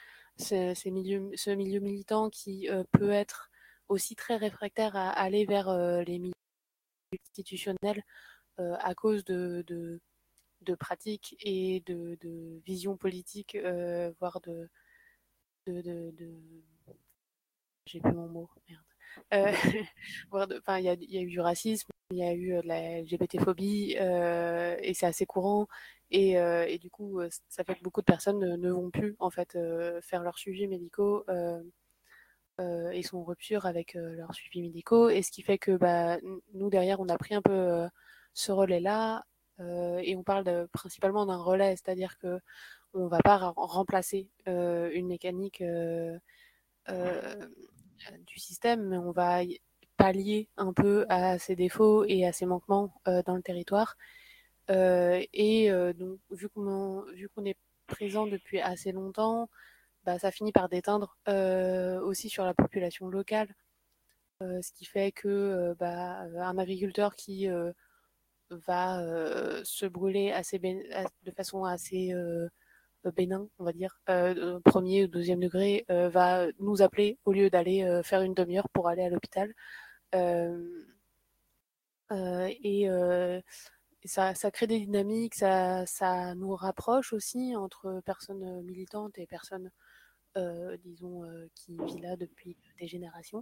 ce milieu militant qui peut être aussi très réfractaire à aller vers les milieux institutionnels à cause de pratiques et de visions politiques, voire de... J'ai plus mon mot, merde. Euh, il y a eu du racisme, il y a eu de la LGBT-phobie, et c'est assez courant. Et du coup, ça fait que beaucoup de personnes ne vont plus en fait faire leurs suivis médicaux, et sont en rupture avec leurs suivis médicaux. Et ce qui fait que nous, derrière, on a pris un peu ce relais-là, et on parle principalement d'un relais, c'est-à-dire que on ne va pas remplacer une mécanique du système, mais on va pallier un peu à ses défauts et à ses manquements dans le territoire. Donc, vu qu'on est présent depuis assez longtemps, ça finit par déteindre aussi sur la population locale, ce qui fait que un agriculteur qui va se brûler de façon assez bénin, on va dire, premier ou deuxième degré, va nous appeler au lieu d'aller faire une demi-heure pour aller à l'hôpital. Euh, et ça crée des dynamiques, ça nous rapproche aussi entre personnes militantes et personnes, disons, qui vivent là depuis des générations.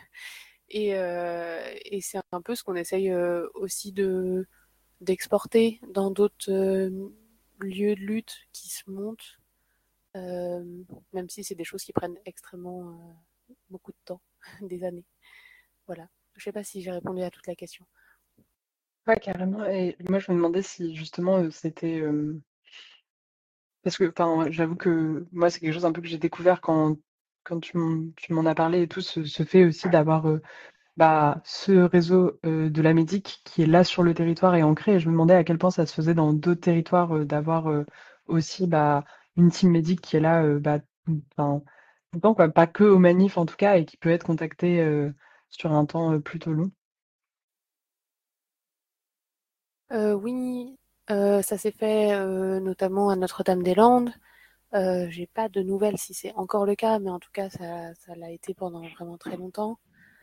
Et c'est un peu ce qu'on essaye aussi d'exporter lieux de lutte qui se montent, même si c'est des choses qui prennent extrêmement beaucoup de temps, des années. Voilà. Je sais pas si j'ai répondu à toute la question. Ouais, carrément. Et moi, je me demandais si justement c'était parce que, enfin, j'avoue que moi, c'est quelque chose un peu que j'ai découvert quand tu m'en as parlé et tout, ce fait aussi d'avoir bah, ce réseau de la médic qui est là sur le territoire et ancré. Et je me demandais à quel point ça se faisait dans d'autres territoires d'avoir aussi bah, une team médic qui est là bah, enfin, tout le temps, quoi, pas que aux manifs en tout cas, et qui peut être contactée sur un temps plutôt long. Oui, ça s'est fait notamment à Notre-Dame-des-Landes. J'ai pas de nouvelles si c'est encore le cas, mais en tout cas, ça l'a été pendant vraiment très longtemps.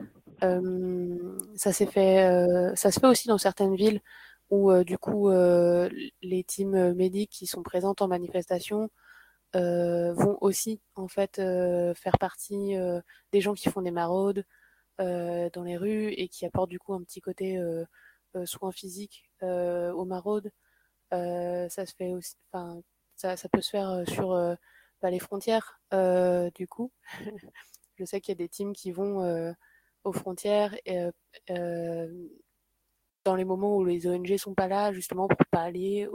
Ça se fait aussi dans certaines villes où du coup les teams médics qui sont présentes en manifestation vont aussi en fait faire partie des gens qui font des maraudes dans les rues et qui apportent du coup un petit côté soin physique aux maraudes. Ça se fait aussi, enfin ça peut se faire sur bah, les frontières du coup. Je sais qu'il y a des teams qui vont aux frontières euh, dans les moments où les ONG sont pas là, justement pour pallier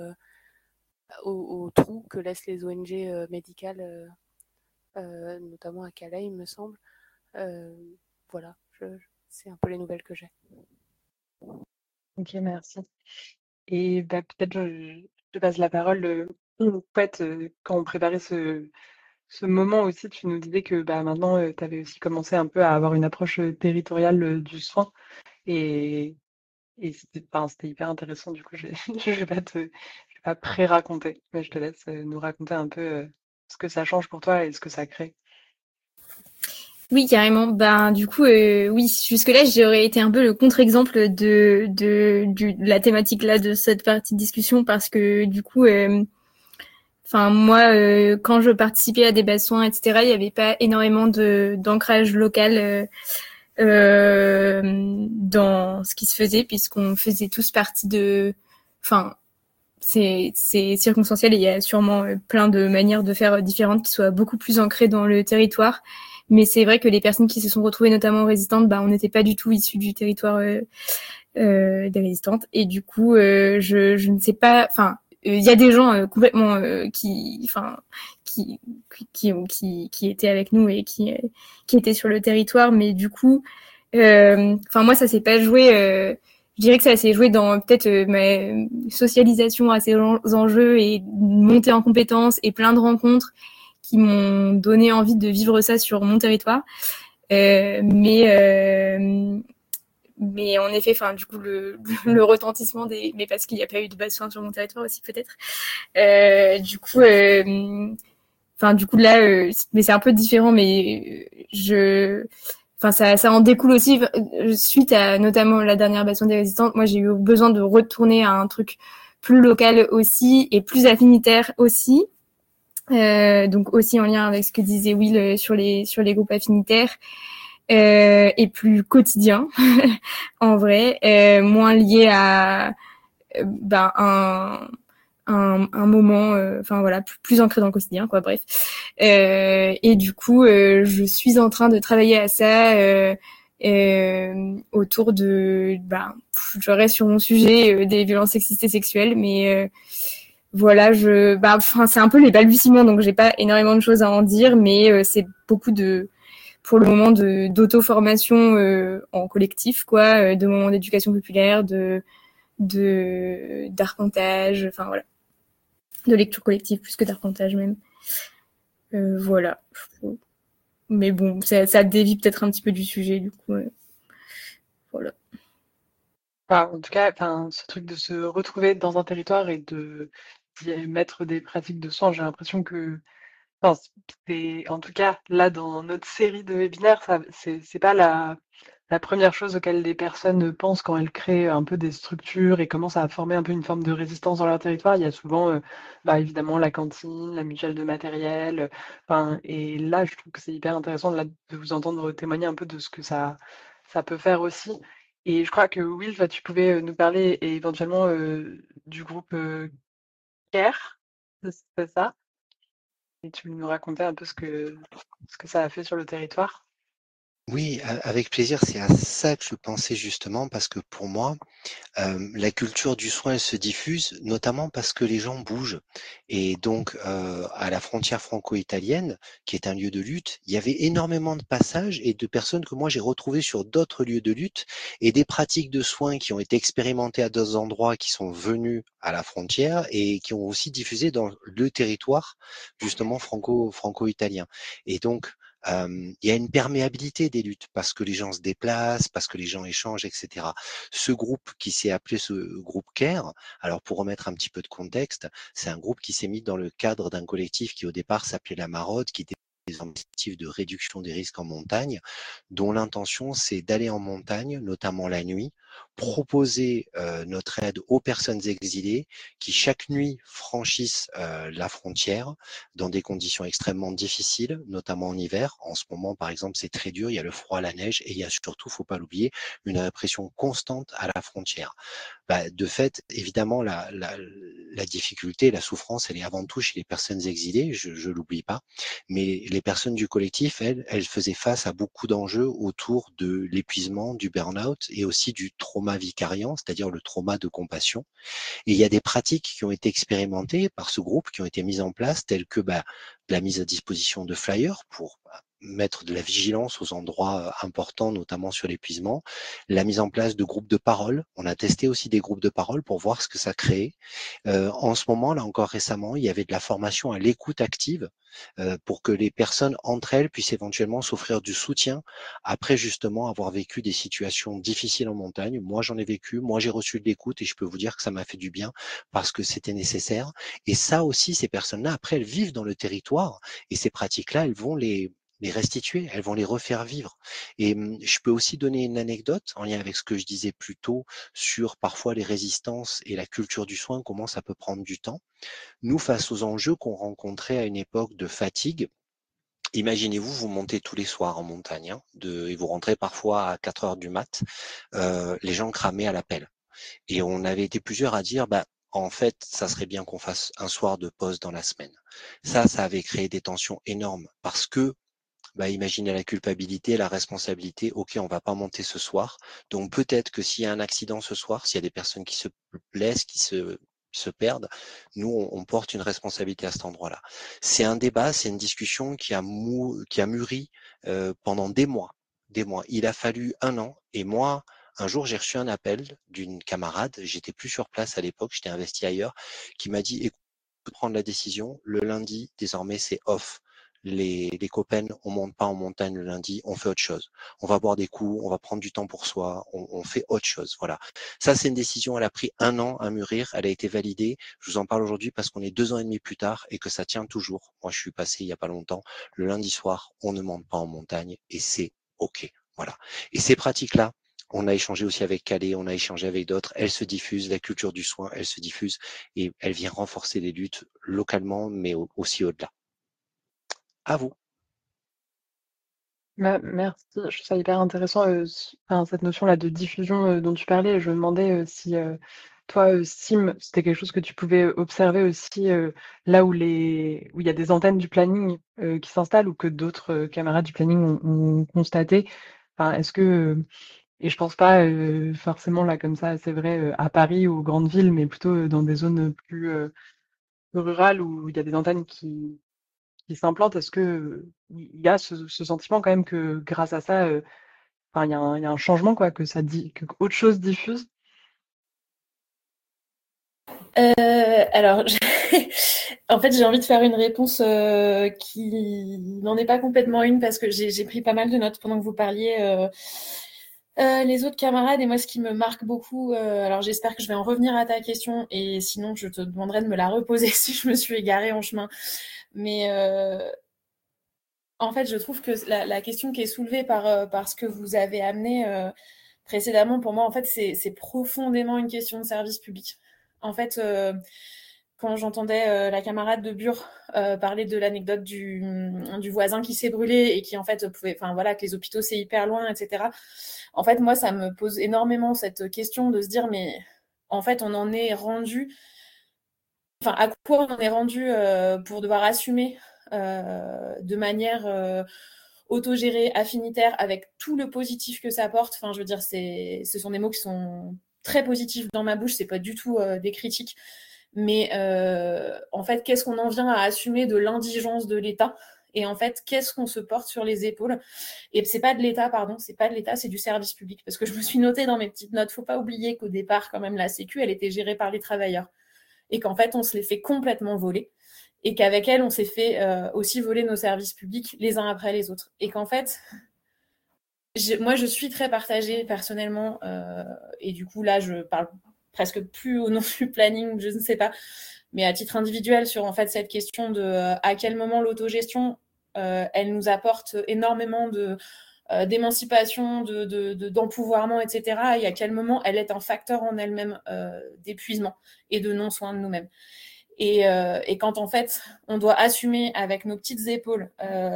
aux trous que laissent les ONG médicales, notamment à Calais, il me semble. Euh, voilà, c'est un peu les nouvelles que j'ai. Ok, merci. Et bah, peut-être je te passe la parole. En fait, quand on préparait ce moment aussi, tu nous disais que bah, maintenant, tu avais aussi commencé un peu à avoir une approche territoriale du soin. Et, et c'était hyper intéressant. Du coup, je vais pas je vais pas pré-raconter, mais je te laisse nous raconter un peu ce que ça change pour toi et ce que ça crée. Oui, carrément. Ben, du coup, oui, jusque-là, j'aurais été un peu le contre-exemple de la thématique là de cette partie de discussion parce que du coup, enfin moi, quand je participais à des bassins, etc., il n'y avait pas énormément d'ancrage local dans ce qui se faisait puisqu'on faisait tous partie enfin, c'est circonstanciel et il y a sûrement plein de manières de faire différentes qui soient beaucoup plus ancrées dans le territoire. Mais c'est vrai que les personnes qui se sont retrouvées notamment résistantes, bah, on n'était pas du tout issus du territoire des résistantes. Et du coup, je ne sais pas. Enfin, il y a des gens complètement qui étaient avec nous et qui étaient sur le territoire, mais du coup, enfin moi ça s'est pas joué. Je dirais que ça s'est joué dans peut-être ma socialisation à ces enjeux et montée en compétences et plein de rencontres qui m'ont donné envie de vivre ça sur mon territoire. Euh, mais euh, mais en effet, enfin du coup le retentissement mais parce qu'il n'y a pas eu de base soins sur mon territoire aussi peut-être. Du coup, enfin du coup là, mais c'est un peu différent, mais enfin ça en découle aussi suite à notamment la dernière bastion des résistantes. Moi j'ai eu besoin de retourner à un truc plus local aussi et plus affinitaire aussi. Donc aussi en lien avec ce que disait Will sur les groupes affinitaires et plus quotidien en vrai, moins lié à ben, un moment, enfin voilà, plus ancré dans le quotidien, quoi. Bref. Et du coup, je suis en train de travailler à ça autour de, ben, je reste sur mon sujet des violences sexistes et sexuelles, mais voilà, enfin c'est un peu les balbutiements, donc j'ai pas énormément de choses à en dire, mais c'est beaucoup pour le moment d'auto-formation en collectif, quoi, de moments d'éducation populaire, d'arpentage, enfin voilà, de lecture collective plus que d'arpentage même. Voilà. Mais bon, ça dévie peut-être un petit peu du sujet, du coup. Voilà. Enfin, en tout cas, enfin, ce truc de se retrouver dans un territoire et d'y mettre des pratiques de soins, j'ai l'impression que enfin, c'est en tout cas là dans notre série de webinaires, ça c'est pas la première chose auquel les personnes pensent quand elles créent un peu des structures et commencent à former un peu une forme de résistance dans leur territoire. Il y a souvent bah, évidemment la cantine, la mutuelle de matériel. Enfin, et là, je trouve que c'est hyper intéressant là, de vous entendre témoigner un peu de ce que ça peut faire aussi. Et je crois que Will, toi, tu pouvais nous parler et éventuellement du groupe CARE, c'est ça? Et tu nous racontais un peu ce que ça a fait sur le territoire? Oui, avec plaisir, c'est à ça que je pensais justement parce que pour moi, la culture du soin, elle se diffuse, notamment parce que les gens bougent. Et donc, à la frontière franco-italienne, qui est un lieu de lutte, il y avait énormément de passages et de personnes que moi j'ai retrouvées sur d'autres lieux de lutte et des pratiques de soins qui ont été expérimentées à d'autres endroits qui sont venus à la frontière et qui ont aussi diffusé dans le territoire, justement franco-italien. Et donc, il y a une perméabilité des luttes parce que les gens se déplacent, parce que les gens échangent, etc. Ce groupe qui s'est appelé ce groupe CARE, alors pour remettre un petit peu de contexte, c'est un groupe qui s'est mis dans le cadre d'un collectif qui au départ s'appelait la Maraude, qui était des objectifs de réduction des risques en montagne, dont l'intention c'est d'aller en montagne, notamment la nuit, proposer notre aide aux personnes exilées qui chaque nuit franchissent la frontière dans des conditions extrêmement difficiles, notamment en hiver. En ce moment, par exemple, c'est très dur, il y a le froid, la neige et il y a surtout, faut pas l'oublier, une répression constante à la frontière. De fait, évidemment, la difficulté, la souffrance, elle est avant tout chez les personnes exilées, je l'oublie pas, mais les personnes du collectif, elles faisaient face à beaucoup d'enjeux autour de l'épuisement, du burn-out et aussi du trauma vicariant, c'est-à-dire le trauma de compassion. Et il y a des pratiques qui ont été expérimentées par ce groupe, qui ont été mises en place, telles que la mise à disposition de flyers pour mettre de la vigilance aux endroits importants, notamment sur l'épuisement, la mise en place de groupes de parole. On a testé aussi des groupes de parole pour voir ce que ça créait. En ce moment, là encore récemment, il y avait de la formation à l'écoute active pour que les personnes entre elles puissent éventuellement s'offrir du soutien après justement avoir vécu des situations difficiles en montagne. Moi, j'en ai vécu, moi j'ai reçu de l'écoute et je peux vous dire que ça m'a fait du bien parce que c'était nécessaire. Et ça aussi, ces personnes-là, après, elles vivent dans le territoire et ces pratiques-là, elles vont les restituer, elles vont les refaire vivre. Et je peux aussi donner une anecdote en lien avec ce que je disais plus tôt sur parfois les résistances et la culture du soin, comment ça peut prendre du temps. Nous, face aux enjeux qu'on rencontrait à une époque de fatigue, imaginez-vous, vous montez tous les soirs en montagne et vous rentrez parfois à 4 heures du mat, les gens cramaient à l'appel. Et on avait été plusieurs à dire, en fait, ça serait bien qu'on fasse un soir de pause dans la semaine. Ça avait créé des tensions énormes parce que imaginez la culpabilité, la responsabilité. Ok, on va pas monter ce soir. Donc peut-être que s'il y a un accident ce soir, s'il y a des personnes qui se blessent, qui se perdent, nous on porte une responsabilité à cet endroit-là. C'est un débat, c'est une discussion qui a mûri pendant des mois, des mois. Il a fallu 1 an et moi. Un jour, j'ai reçu un appel d'une camarade, j'étais plus sur place à l'époque, j'étais investi ailleurs, qui m'a dit, écoute, prendre la décision, le lundi, désormais, c'est off. Les copains, on monte pas en montagne le lundi, on fait autre chose. On va boire des coups, on va prendre du temps pour soi, on fait autre chose. Voilà. Ça, c'est une décision, elle a pris 1 an à mûrir, elle a été validée. Je vous en parle aujourd'hui parce qu'on est 2 ans et demi plus tard et que ça tient toujours. Moi, je suis passé il y a pas longtemps. Le lundi soir, on ne monte pas en montagne et c'est OK. Voilà. Et ces pratiques-là, on a échangé aussi avec Calais, on a échangé avec d'autres. Elles se diffusent, la culture du soin, elle se diffuse et elle vient renforcer les luttes localement, mais aussi au-delà. À vous. Merci, je trouve ça hyper intéressant, cette notion-là de diffusion, dont tu parlais. Je me demandais, si, toi, Sim, c'était quelque chose que tu pouvais observer aussi, là où il y a des antennes du planning, qui s'installent ou que d'autres, camarades du planning ont constaté? Enfin, est-ce que, et je pense pas, forcément là comme ça, c'est vrai, à Paris ou aux grandes villes, mais plutôt, dans des zones, plus rurales où il y a des antennes qui s'implantent. Est-ce que, il y a ce sentiment quand même que grâce à ça, enfin il y a un changement quoi, que ça dit que autre chose diffuse? Alors, en fait, j'ai envie de faire une réponse qui n'en est pas complètement une parce que j'ai pris pas mal de notes pendant que vous parliez. Les autres camarades et moi, ce qui me marque beaucoup, alors j'espère que je vais en revenir à ta question et sinon je te demanderai de me la reposer si je me suis égarée en chemin. Mais en fait, je trouve que la question qui est soulevée par ce que vous avez amené précédemment, pour moi, en fait, c'est profondément une question de service public. En fait, quand j'entendais la camarade de Bure parler de l'anecdote du voisin qui s'est brûlé et qui, en fait, pouvait, enfin voilà, que les hôpitaux c'est hyper loin, etc. En fait, moi, ça me pose énormément cette question de se dire, mais en fait, on en est rendu à quoi on en est rendu pour devoir assumer de manière autogérée, affinitaire, avec tout le positif que ça apporte. Enfin, je veux dire, ce sont des mots qui sont très positifs dans ma bouche, c'est pas du tout des critiques. Mais en fait, qu'est-ce qu'on en vient à assumer de l'indigence de l'État? Et en fait, qu'est-ce qu'on se porte sur les épaules? Et c'est pas de l'État, pardon, c'est pas de l'État, c'est du service public. Parce que je me suis notée dans mes petites notes, faut pas oublier qu'au départ, quand même, la Sécu, elle était gérée par les travailleurs. Et qu'en fait, on se les fait complètement voler. Et qu'avec elle, on s'est fait aussi voler nos services publics les uns après les autres. Et qu'en fait, moi, je suis très partagée personnellement. Et du coup, là, je parle presque plus au nom du planning, je ne sais pas. Mais à titre individuel, sur en fait cette question de à quel moment l'autogestion, elle nous apporte énormément d'émancipation, d'empouvoirment, etc. Et à quel moment elle est un facteur en elle-même d'épuisement et de non-soin de nous-mêmes. Et quand en fait on doit assumer avec nos petites épaules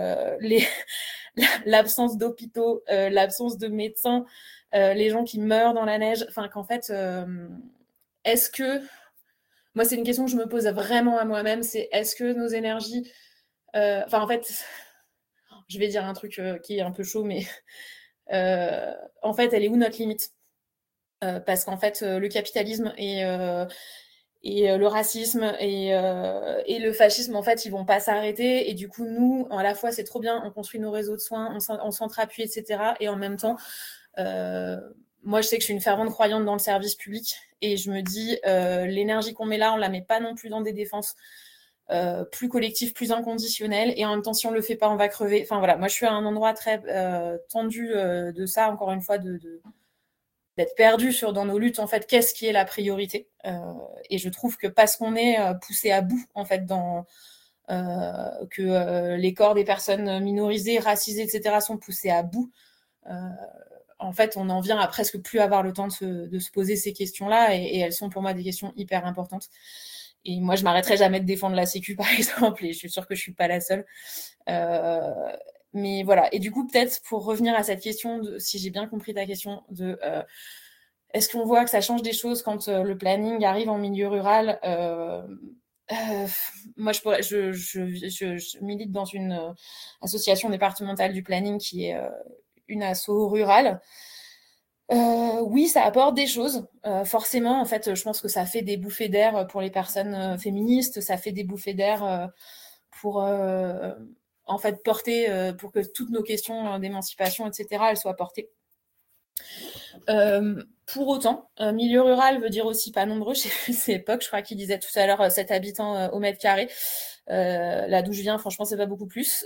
l'absence d'hôpitaux, l'absence de médecins, les gens qui meurent dans la neige, enfin qu'en fait, est-ce que... Moi, c'est une question que je me pose vraiment à moi-même, c'est est-ce que nos énergies... en fait, je vais dire un truc qui est un peu chaud, mais en fait, elle est où notre limite? Parce qu'en fait, le capitalisme et le racisme et le fascisme, en fait, ils vont pas s'arrêter. Et du coup, nous, à la fois, c'est trop bien, on construit nos réseaux de soins, on s'entre-appuie, etc. Et en même temps, moi, je sais que je suis une fervente croyante dans le service public. Et je me dis, l'énergie qu'on met là, on la met pas non plus dans des défenses plus collectives, plus inconditionnelles. Et en même temps, si on le fait pas, on va crever. Enfin, voilà, moi, je suis à un endroit très tendu de ça, encore une fois, d'être perdu dans nos luttes, en fait, qu'est-ce qui est la priorité. Et je trouve que parce qu'on est poussé à bout, en fait, que les corps des personnes minorisées, racisées, etc., sont poussés à bout, en fait, on en vient à presque plus avoir le temps de se poser ces questions-là, et elles sont pour moi des questions hyper importantes. Et moi, je m'arrêterai jamais de défendre la Sécu, par exemple, et je suis sûre que je suis pas la seule. Mais voilà. Et du coup, peut-être pour revenir à cette question, si j'ai bien compris ta question, est-ce qu'on voit que ça change des choses quand le planning arrive en milieu rural? Moi, je milite dans une association départementale du planning qui est une asso rurale. Oui, ça apporte des choses. Forcément, en fait, je pense que ça fait des bouffées d'air pour les personnes féministes, ça fait des bouffées d'air pour en fait porter, pour que toutes nos questions d'émancipation, etc., elles soient portées. Pour autant, milieu rural veut dire aussi pas nombreux. C'est Époque, je crois qu'il disait tout à l'heure 7 habitants au mètre carré. Là d'où je viens, franchement, c'est pas beaucoup plus.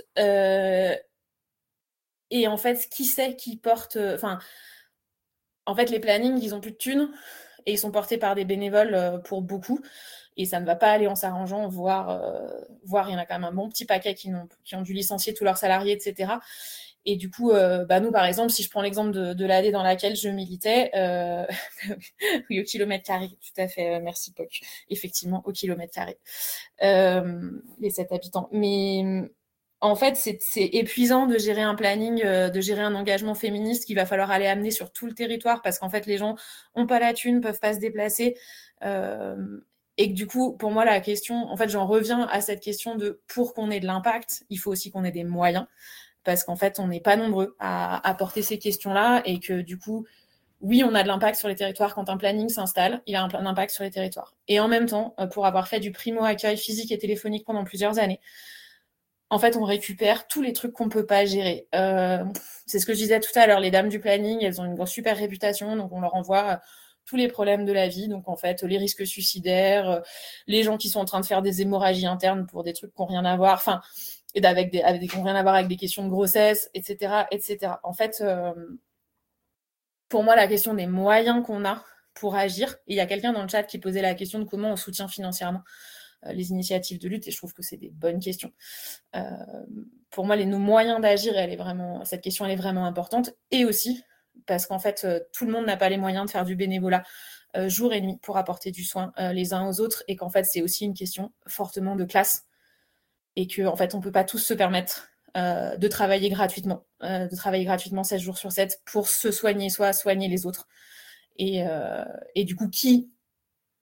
Et en fait, qui c'est qui porte... en fait, les plannings, ils ont plus de thunes et ils sont portés par des bénévoles pour beaucoup. Et ça ne va pas aller en s'arrangeant, voire il y en a quand même un bon petit paquet qui ont dû licencier tous leurs salariés, etc. Et du coup, nous, par exemple, si je prends l'exemple de l'AD dans laquelle je militais, oui, au kilomètre carré, tout à fait, merci Poc, effectivement, au kilomètre carré, les 7 habitants. Mais en fait, c'est épuisant de gérer un planning, de gérer un engagement féministe qu'il va falloir aller amener sur tout le territoire parce qu'en fait, les gens n'ont pas la thune, peuvent pas se déplacer. Et que du coup, pour moi, la question, en fait, j'en reviens à cette question de pour qu'on ait de l'impact, il faut aussi qu'on ait des moyens. Parce qu'en fait, on n'est pas nombreux à porter ces questions-là et que du coup, oui, on a de l'impact sur les territoires quand un planning s'installe, il a un impact sur les territoires. Et en même temps, pour avoir fait du primo-accueil physique et téléphonique pendant plusieurs années, en fait, on récupère tous les trucs qu'on ne peut pas gérer. C'est ce que je disais tout à l'heure, les dames du planning, elles ont une super réputation, donc on leur envoie tous les problèmes de la vie, donc en fait, les risques suicidaires, les gens qui sont en train de faire des hémorragies internes pour des trucs qui n'ont rien à voir, enfin... et avec qui n'ont rien à voir avec des questions de grossesse, etc., etc. En fait, pour moi, la question des moyens qu'on a pour agir, et il y a quelqu'un dans le chat qui posait la question de comment on soutient financièrement les initiatives de lutte, et je trouve que c'est des bonnes questions. Pour moi, nos moyens d'agir, cette question, elle est vraiment importante, et aussi parce qu'en fait, tout le monde n'a pas les moyens de faire du bénévolat jour et nuit pour apporter du soin les uns aux autres, et qu'en fait, c'est aussi une question fortement de classe, et qu'en fait, on ne peut pas tous se permettre de travailler gratuitement 7 jours sur 7 pour se soigner, soit soigner les autres. Et du coup, qui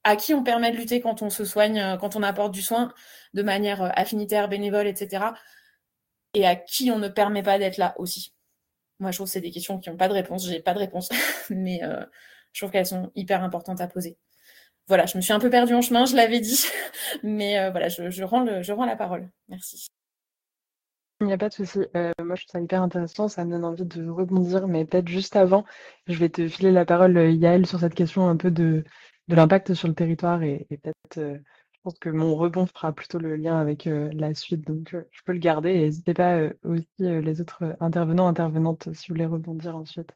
à qui on permet de lutter quand on se soigne, quand on apporte du soin de manière affinitaire, bénévole, etc. Et à qui on ne permet pas d'être là aussi. Moi, je trouve que c'est des questions qui n'ont pas de réponse. J'ai pas de réponse, mais je trouve qu'elles sont hyper importantes à poser. Voilà, je me suis un peu perdue en chemin, je l'avais dit, mais voilà, je rends la parole. Merci. Il n'y a pas de souci. Moi, je trouve ça hyper intéressant. Ça me donne envie de rebondir, mais peut-être juste avant, je vais te filer la parole, Yael, sur cette question un peu de l'impact sur le territoire et peut-être, je pense que mon rebond fera plutôt le lien avec la suite, donc je peux le garder. Et n'hésitez pas aussi les autres intervenants, intervenantes, si vous voulez rebondir ensuite.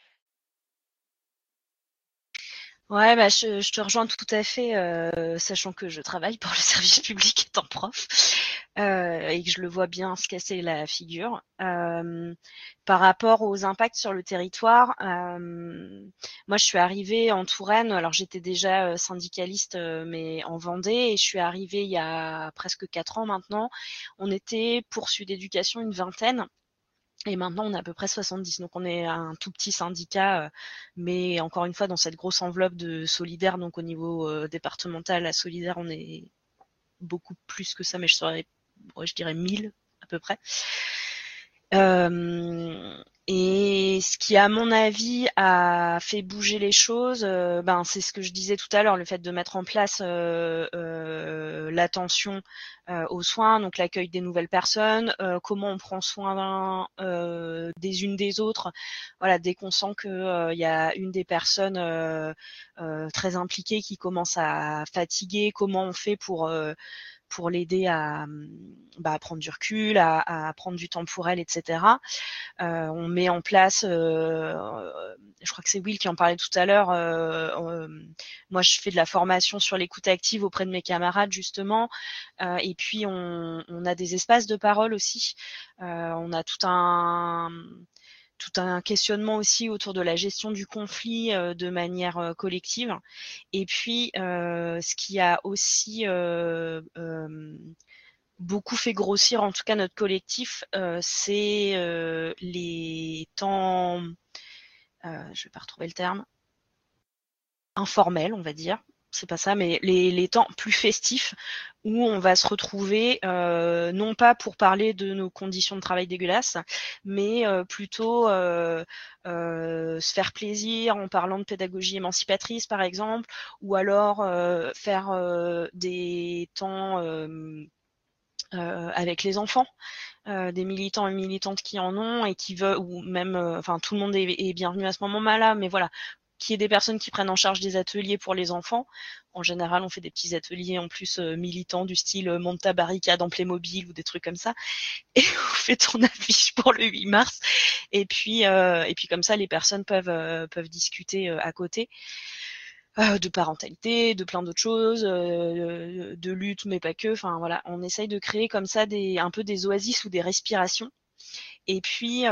Ouais, bah, je te rejoins tout à fait, sachant que je travaille pour le service public étant prof, et que je le vois bien se casser la figure. Par rapport aux impacts sur le territoire, moi je suis arrivée en Touraine, alors j'étais déjà syndicaliste, mais en Vendée, et je suis arrivée il y a presque 4 ans maintenant. On était pour Sud Éducation une vingtaine. Et maintenant, on est à peu près 70. Donc, on est un tout petit syndicat, mais encore une fois, dans cette grosse enveloppe de solidaire. Donc, au niveau départemental, à solidaire, on est beaucoup plus que ça, mais je dirais 1000 à peu près. Et ce qui, à mon avis, a fait bouger les choses, c'est ce que je disais tout à l'heure, le fait de mettre en place l'attention aux soins, donc l'accueil des nouvelles personnes, comment on prend soin des unes des autres. Voilà, dès qu'on sent que y a une des personnes très impliquées qui commence à fatiguer, comment on fait pour l'aider à prendre du recul, à prendre du temps pour elle, etc. On met en place, je crois que c'est Will qui en parlait tout à l'heure, moi je fais de la formation sur l'écoute active auprès de mes camarades justement, et puis on a des espaces de parole aussi, on a tout un questionnement aussi autour de la gestion du conflit de manière collective. Et puis, ce qui a aussi beaucoup fait grossir, en tout cas notre collectif, c'est les temps, je vais pas retrouver le terme, informels, on va dire. C'est pas ça, mais les temps plus festifs où on va se retrouver, non pas pour parler de nos conditions de travail dégueulasses, mais plutôt se faire plaisir en parlant de pédagogie émancipatrice, par exemple, ou alors faire des temps avec les enfants, des militants et militantes qui en ont et qui veulent, ou même, tout le monde est bienvenu à ce moment-là, mais voilà, qu'il y ait des personnes qui prennent en charge des ateliers pour les enfants. En général, on fait des petits ateliers en plus militants du style monte ta barricade en Playmobil ou des trucs comme ça, et on fait ton affiche pour le 8 mars. Et puis comme ça, les personnes peuvent discuter à côté. De parentalité, de plein d'autres choses, de lutte, mais pas que. Enfin voilà, on essaye de créer comme ça un peu des oasis ou des respirations. Et puis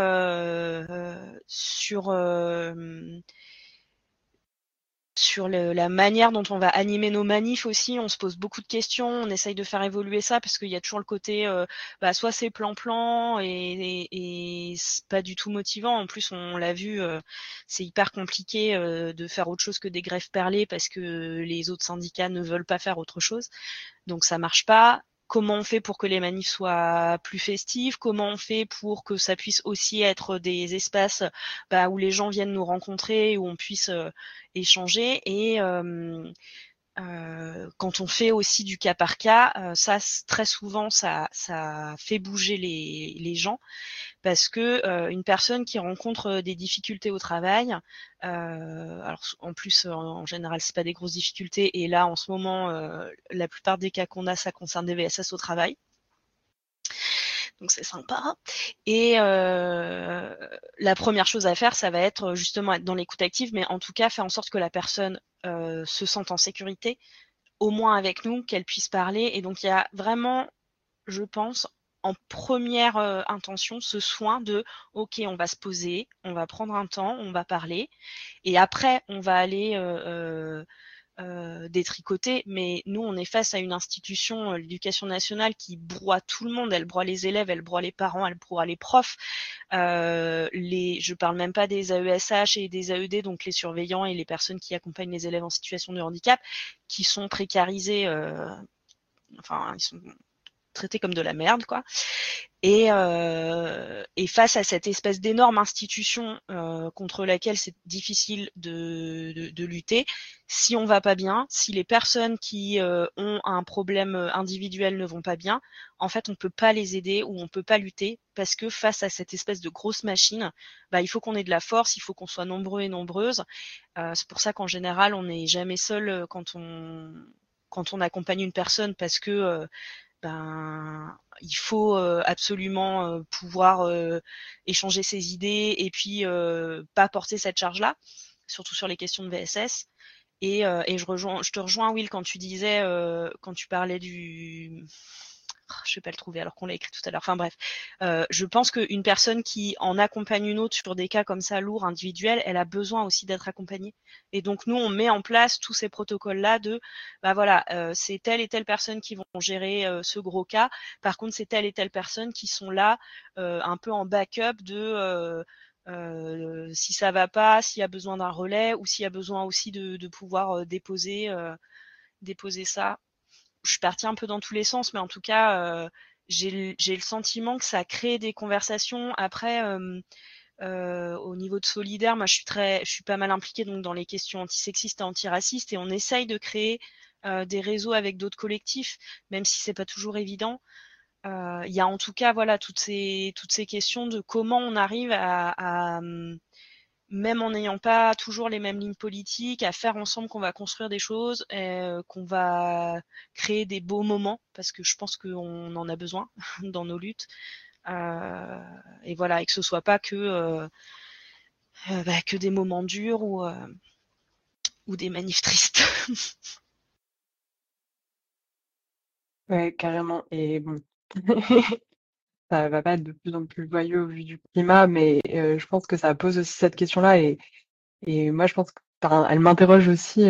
sur la manière dont on va animer nos manifs aussi, on se pose beaucoup de questions, on essaye de faire évoluer ça parce qu'il y a toujours le côté soit c'est plan-plan et c'est pas du tout motivant. En plus, on l'a vu, c'est hyper compliqué de faire autre chose que des grèves perlées parce que les autres syndicats ne veulent pas faire autre chose. Donc ça marche pas. Comment on fait pour que les manifs soient plus festifs? Comment on fait pour que ça puisse aussi être des espaces où les gens viennent nous rencontrer, où on puisse échanger? Et quand on fait aussi du cas par cas, ça très souvent ça fait bouger les gens, parce que une personne qui rencontre des difficultés au travail, alors en plus en général c'est pas des grosses difficultés, et là en ce moment la plupart des cas qu'on a, ça concerne des VSS au travail, donc c'est sympa. Et la première chose à faire, ça va être justement être dans l'écoute active, mais en tout cas faire en sorte que la personne se sente en sécurité, au moins avec nous, qu'elle puisse parler. Et donc il y a vraiment, je pense, en première intention, ce soin de ok, on va se poser, on va prendre un temps, on va parler, et après on va aller détricoter, mais nous, on est face à une institution, l'éducation nationale, qui broie tout le monde. Elle broie les élèves, elle broie les parents, elle broie les profs. Je parle même pas des AESH et des AED, donc les surveillants et les personnes qui accompagnent les élèves en situation de handicap, qui sont précarisés, ils sont traités comme de la merde, quoi. Et face à cette espèce d'énorme institution contre laquelle c'est difficile de lutter, si on va pas bien, si les personnes qui ont un problème individuel ne vont pas bien, en fait, on peut pas les aider ou on peut pas lutter, parce que face à cette espèce de grosse machine, il faut qu'on ait de la force, il faut qu'on soit nombreux et nombreuses. C'est pour ça qu'en général, on n'est jamais seul quand on accompagne une personne, parce que il faut absolument pouvoir échanger ses idées et puis pas porter cette charge-là, surtout sur les questions de VSS. Et je te rejoins, Will, quand tu disais, quand tu parlais du... Je vais pas le trouver alors qu'on l'a écrit tout à l'heure. Enfin bref, je pense qu'une personne qui en accompagne une autre sur des cas comme ça lourds, individuels, elle a besoin aussi d'être accompagnée. Et donc nous, on met en place tous ces protocoles-là de, c'est telle et telle personne qui vont gérer ce gros cas. Par contre, c'est telle et telle personne qui sont là, un peu en backup de si ça va pas, s'il y a besoin d'un relais ou s'il y a besoin aussi de pouvoir déposer ça. Je suis partie un peu dans tous les sens, mais en tout cas, j'ai le sentiment que ça crée des conversations. Après, au niveau de Solidaire, moi, je suis pas mal impliquée donc dans les questions antisexistes et antiracistes, et on essaye de créer des réseaux avec d'autres collectifs, même si c'est pas toujours évident. Il y a en tout cas, toutes ces questions de comment on arrive à même en n'ayant pas toujours les mêmes lignes politiques, à faire ensemble qu'on va construire des choses, qu'on va créer des beaux moments, parce que je pense qu'on en a besoin dans nos luttes. Et voilà, et que ce soit pas que des moments durs ou des manifs tristes. Ouais, carrément. Et bon, ça va pas être de plus en plus joyeux au vu du climat, mais je pense que ça pose aussi cette question-là. Et moi, je pense que elle m'interroge aussi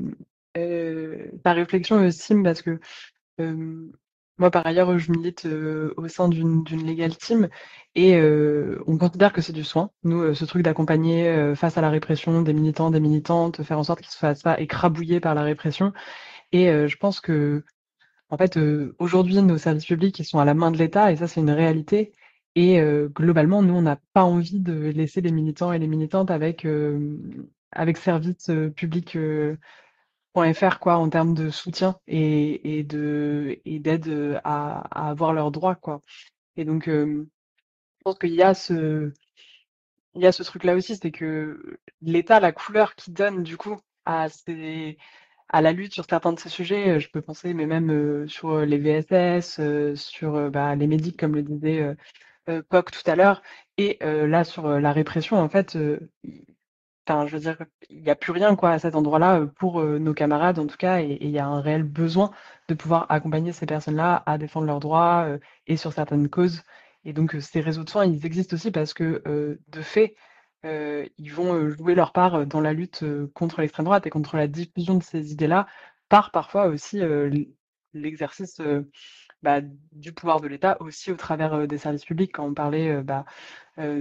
ta réflexion aussi, parce que moi, par ailleurs, je milite au sein d'une legal team, et on considère que c'est du soin. Nous, ce truc d'accompagner face à la répression des militants, des militantes, faire en sorte qu'ils se fassent pas écrabouiller par la répression. Et je pense que, en fait, aujourd'hui, nos services publics, ils sont à la main de l'État, et ça, c'est une réalité. Et globalement, nous, on n'a pas envie de laisser les militants et les militantes avec service public .fr, quoi, en termes de soutien et d'aide à avoir leurs droits, quoi. Et donc, je pense qu'il y a ce truc-là aussi, c'est que l'État, la couleur qu'il donne du coup à la lutte sur certains de ces sujets, je peux penser, mais même sur les VSS, sur les médics, comme le disait Poc tout à l'heure, et là sur la répression, en fait, enfin, je veux dire, il n'y a plus rien quoi à cet endroit-là pour nos camarades en tout cas, et il y a un réel besoin de pouvoir accompagner ces personnes-là à défendre leurs droits et sur certaines causes. Et donc ces réseaux de soins, ils existent aussi parce que de fait, ils vont jouer leur part dans la lutte contre l'extrême droite et contre la diffusion de ces idées-là, par parfois aussi l'exercice du pouvoir de l'État aussi au travers des services publics. Quand on parlait euh,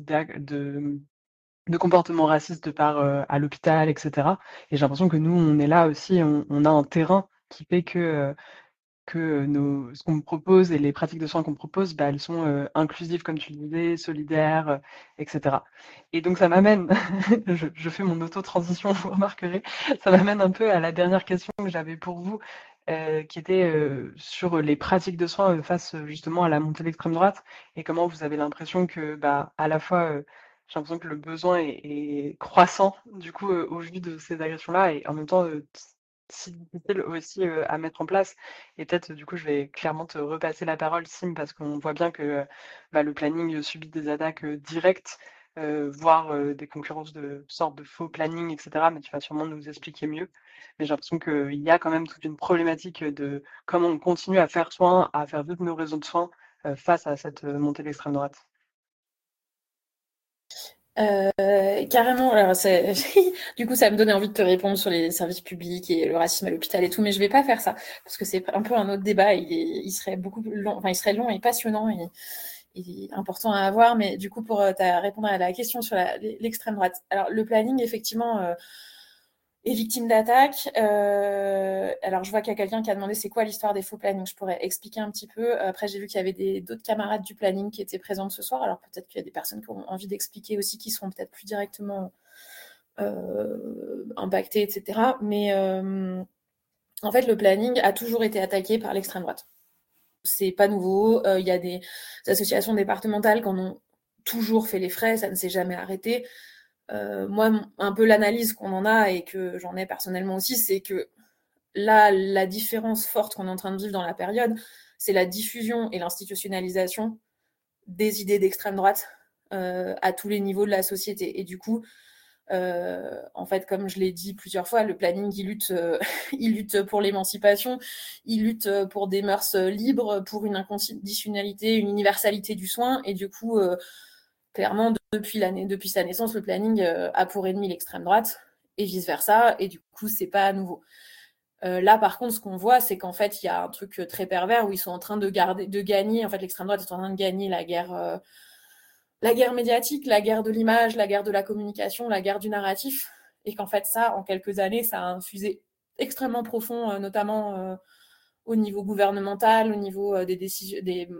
de comportements racistes de part à l'hôpital, etc. Et j'ai l'impression que nous, on est là aussi, on a un terrain qui fait que ce qu'on propose et les pratiques de soins qu'on propose, elles sont inclusives, comme tu le disais, solidaires, etc. Et donc ça m'amène, je fais mon auto-transition, vous remarquerez, ça m'amène un peu à la dernière question que j'avais pour vous, qui était sur les pratiques de soins face justement à la montée de l'extrême droite, et comment vous avez l'impression que, à la fois, j'ai l'impression que le besoin est croissant, du coup, au vu de ces agressions-là, et en même temps, si difficile aussi à mettre en place. Et peut-être, du coup, je vais clairement te repasser la parole, Sim, parce qu'on voit bien que le planning subit des attaques directes, voire des concurrences de sortes de faux planning, etc. Mais tu vas sûrement nous expliquer mieux. Mais j'ai l'impression qu'il y a quand même toute une problématique de comment on continue à faire soin, à faire vivre nos réseaux de soins face à cette montée de l'extrême droite. Carrément. Alors, du coup, ça me donnait envie de te répondre sur les services publics et le racisme à l'hôpital et tout, mais je vais pas faire ça parce que c'est un peu un autre débat. Il serait beaucoup plus long, enfin, il serait long et passionnant et important à avoir. Mais du coup, pour répondre à la question sur l'extrême droite. Alors, le planning, effectivement, est victime d'attaques. Alors, je vois qu'il y a quelqu'un qui a demandé c'est quoi l'histoire des faux plannings. Je pourrais expliquer un petit peu. Après, j'ai vu qu'il y avait d'autres camarades du planning qui étaient présentes ce soir. Alors, peut-être qu'il y a des personnes qui ont envie d'expliquer aussi, qui seront peut-être plus directement impactées, etc. Mais en fait, le planning a toujours été attaqué par l'extrême droite. C'est pas nouveau. Il y a des associations départementales qui en ont toujours fait les frais. Ça ne s'est jamais arrêté. Moi, un peu l'analyse qu'on en a et que j'en ai personnellement aussi, c'est que là, la différence forte qu'on est en train de vivre dans la période, c'est la diffusion et l'institutionnalisation des idées d'extrême droite à tous les niveaux de la société. Et du coup, en fait, comme je l'ai dit plusieurs fois, le planning, il lutte pour l'émancipation, il lutte pour des mœurs libres, pour une inconditionnalité, une universalité du soin. Et du coup, clairement, depuis sa naissance, le planning a pour ennemi l'extrême droite et vice-versa. Et du coup, c'est pas nouveau. Là, par contre, ce qu'on voit, c'est qu'en fait, il y a un truc très pervers où ils sont en train de gagner. En fait, l'extrême droite est en train de gagner la guerre médiatique, la guerre de l'image, la guerre de la communication, la guerre du narratif. Et qu'en fait, ça, en quelques années, ça a infusé extrêmement profond, notamment au niveau gouvernemental, au niveau des décisions,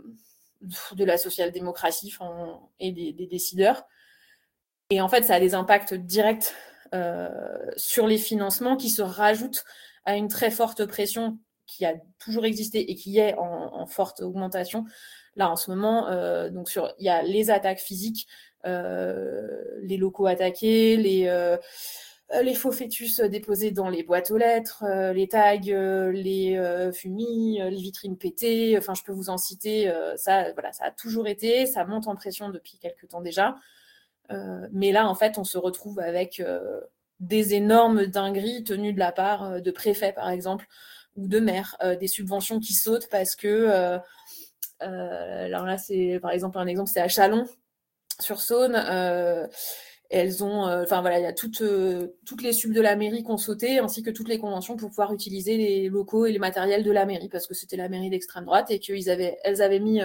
de la social-démocratie et des décideurs. Et en fait, ça a des impacts directs sur les financements qui se rajoutent à une très forte pression qui a toujours existé et qui est en forte augmentation. Là, en ce moment, il y a les attaques physiques, les locaux attaqués, les faux fœtus déposés dans les boîtes aux lettres, les tags, les fumis, les vitrines pétées. Enfin, je peux vous en citer. Ça a toujours été. Ça monte en pression depuis quelques temps déjà. Mais là, en fait, on se retrouve avec des énormes dingueries tenues de la part de préfets, par exemple, ou de maires, des subventions qui sautent parce que alors là, c'est par exemple un exemple, c'est à Chalon-sur-Saône. Elles ont, il y a toutes les subs de la mairie qui ont sauté, ainsi que toutes les conventions pour pouvoir utiliser les locaux et les matériels de la mairie, parce que c'était la mairie d'extrême droite et qu'elles avaient mis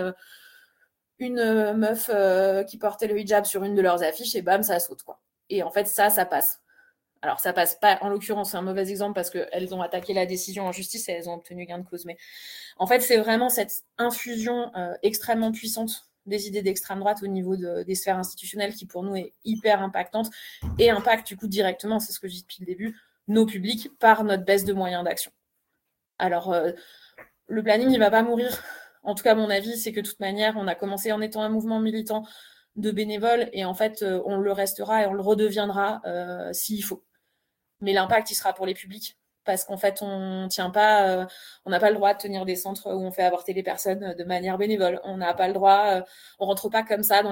une meuf qui portait le hijab sur une de leurs affiches et bam, ça saute, quoi. Et en fait, ça passe. Alors, ça passe pas, en l'occurrence, c'est un mauvais exemple parce qu'elles ont attaqué la décision en justice et elles ont obtenu gain de cause. Mais en fait, c'est vraiment cette infusion extrêmement puissante des idées d'extrême droite au niveau des sphères institutionnelles qui, pour nous, est hyper impactante et impacte, du coup, directement, c'est ce que je dis depuis le début, nos publics par notre baisse de moyens d'action. Alors, le planning, il va pas mourir. En tout cas, mon avis, c'est que de toute manière, on a commencé en étant un mouvement militant de bénévoles et en fait, on le restera et on le redeviendra s'il faut. Mais l'impact, il sera pour les publics. Parce qu'en fait, on n'a pas le droit de tenir des centres où on fait avorter les personnes de manière bénévole. On n'a pas le droit, on rentre pas comme ça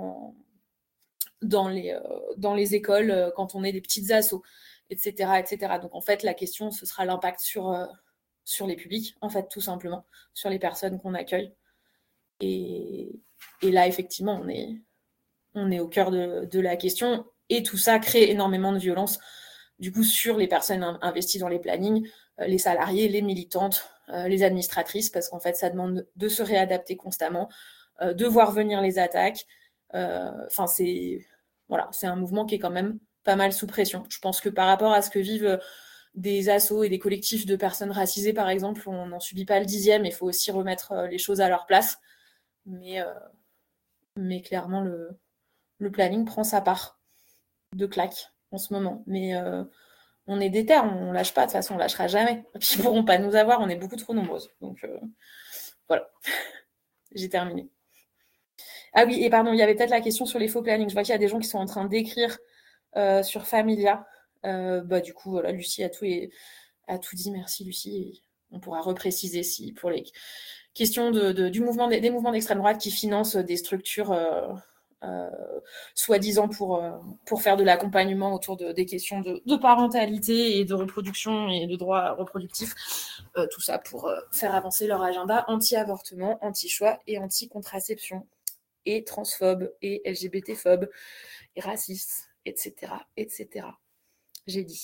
dans les écoles quand on est des petites assos, etc., etc. Donc en fait, la question, ce sera l'impact sur les publics, en fait, tout simplement, sur les personnes qu'on accueille. Et là, effectivement, on est au cœur de la question. Et tout ça crée énormément de violence, du coup, sur les personnes investies dans les plannings, les salariés, les militantes, les administratrices, parce qu'en fait, ça demande de se réadapter constamment, de voir venir les attaques. C'est un mouvement qui est quand même pas mal sous pression. Je pense que par rapport à ce que vivent des assos et des collectifs de personnes racisées, par exemple, on n'en subit pas le 10e. Il faut aussi remettre les choses à leur place. Mais clairement, le planning prend sa part de claques en ce moment. Mais on est déter, on lâche pas. De toute façon, on lâchera jamais. Et puis, ils pourront pas nous avoir. On est beaucoup trop nombreuses. Donc, voilà. J'ai terminé. Ah oui, et pardon, il y avait peut-être la question sur les faux plannings. Je vois qu'il y a des gens qui sont en train d'écrire sur Familia. Du coup, voilà, Lucie a tout dit. Merci, Lucie. Et on pourra repréciser si pour les questions des mouvements d'extrême droite qui financent des structures soi-disant pour faire de l'accompagnement autour des questions de parentalité et de reproduction et de droits reproductifs. Tout ça pour faire avancer leur agenda anti-avortement, anti-choix et anti-contraception. et transphobe, et LGBT-phobe, et raciste, etc., etc. J'ai dit.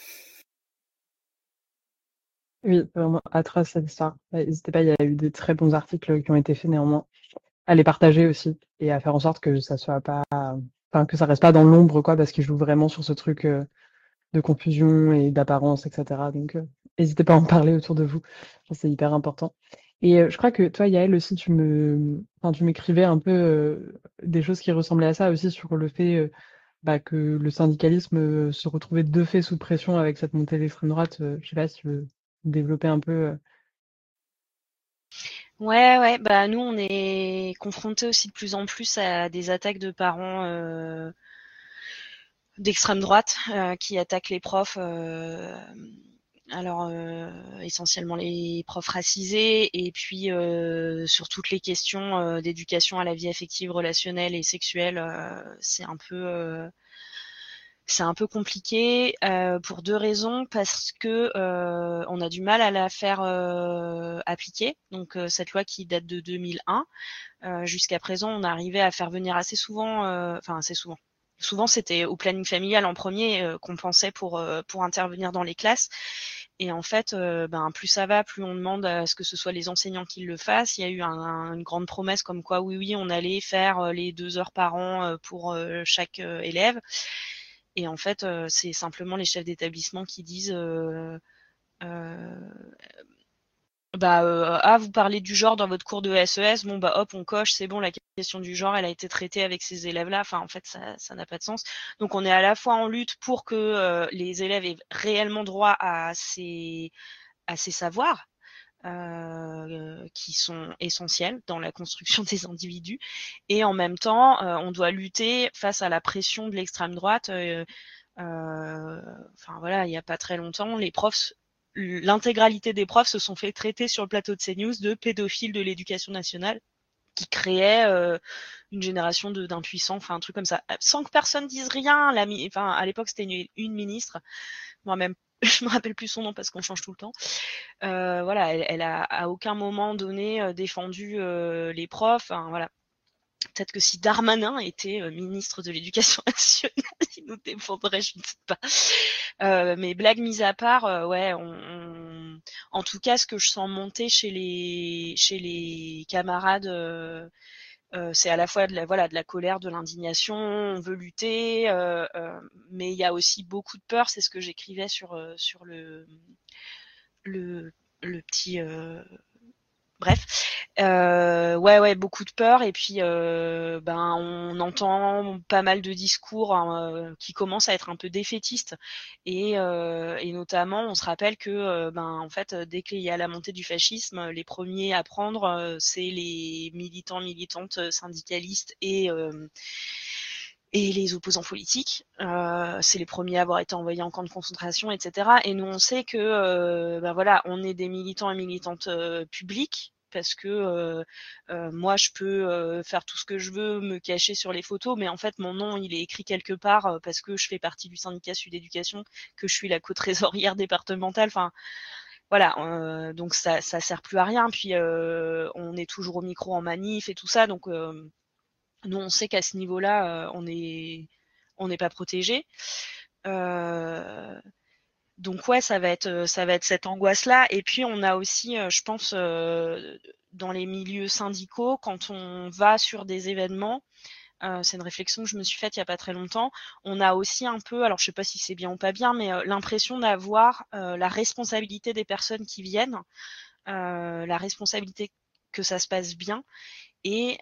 Oui, vraiment atroce cette histoire. N'hésitez pas, il y a eu des très bons articles qui ont été faits néanmoins. À les partager aussi et à faire en sorte que ça soit pas, enfin que ça reste pas dans l'ombre quoi, parce qu'ils jouent vraiment sur ce truc de confusion et d'apparence, etc. Donc n'hésitez pas à en parler autour de vous. C'est hyper important. Et je crois que toi, Yael aussi, tu m'écrivais un peu des choses qui ressemblaient à ça aussi sur le fait que le syndicalisme se retrouvait de fait sous pression avec cette montée d'extrême droite. Je sais pas si tu veux développer un peu. Ouais, bah nous on est confrontés aussi de plus en plus à des attaques de parents d'extrême droite qui attaquent les profs. Alors essentiellement les profs racisés et puis sur toutes les questions d'éducation à la vie affective, relationnelle et sexuelle, c'est un peu compliqué pour deux raisons, parce que on a du mal à la faire appliquer. Donc cette loi qui date de 2001, jusqu'à présent on arrivait à faire venir assez souvent, assez souvent. Souvent c'était au planning familial en premier qu'on pensait pour intervenir dans les classes. Et en fait, plus ça va, plus on demande à ce que ce soit les enseignants qui le fassent. Il y a eu une grande promesse comme quoi oui, on allait faire les 2 heures par an pour chaque élève. Et en fait, c'est simplement les chefs d'établissement qui disent vous parlez du genre dans votre cours de SES, bon bah hop, on coche, c'est bon, la question du genre, elle a été traitée avec ces élèves-là. Enfin, en fait, ça n'a pas de sens. Donc, on est à la fois en lutte pour que les élèves aient réellement droit à ces savoirs. Qui sont essentiels dans la construction des individus, et en même temps on doit lutter face à la pression de l'extrême droite. Il y a pas très longtemps, l'intégralité des profs se sont fait traiter sur le plateau de CNews de pédophiles de l'éducation nationale, qui créait une génération d'impuissants, un truc comme ça, sans que personne dise rien. À l'époque, c'était une ministre, moi-même, je me rappelle plus son nom parce qu'on change tout le temps. Elle a à aucun moment donné défendu les profs. Voilà. Peut-être que si Darmanin était ministre de l'Éducation nationale, il nous défendrait, je ne sais pas. Mais blague mise à part, en tout cas, ce que je sens monter chez les camarades, c'est à la fois de la colère, de l'indignation. On veut lutter, mais il y a aussi beaucoup de peur. C'est ce que j'écrivais sur le petit bref, beaucoup de peur. Et puis on entend pas mal de discours qui commencent à être un peu défaitistes, et notamment on se rappelle que en fait, dès qu'il y a la montée du fascisme, les premiers à prendre c'est les militantes syndicalistes et les opposants politiques. C'est les premiers à avoir été envoyés en camp de concentration, etc. Et nous, on sait que on est des militants et militantes publics, parce que moi, je peux faire tout ce que je veux, me cacher sur les photos, mais en fait, mon nom, il est écrit quelque part parce que je fais partie du syndicat Sud Éducation, que je suis la co-trésorière départementale. Donc ça sert plus à rien. Puis on est toujours au micro en manif et tout ça, donc nous, on sait qu'à ce niveau-là, on n'est pas protégé. Donc ouais, ça va être cette angoisse-là. Et puis on a aussi, je pense, dans les milieux syndicaux, quand on va sur des événements, c'est une réflexion que je me suis faite il y a pas très longtemps, on a aussi un peu, alors je sais pas si c'est bien ou pas bien, mais l'impression d'avoir la responsabilité des personnes qui viennent, la responsabilité que ça se passe bien. Et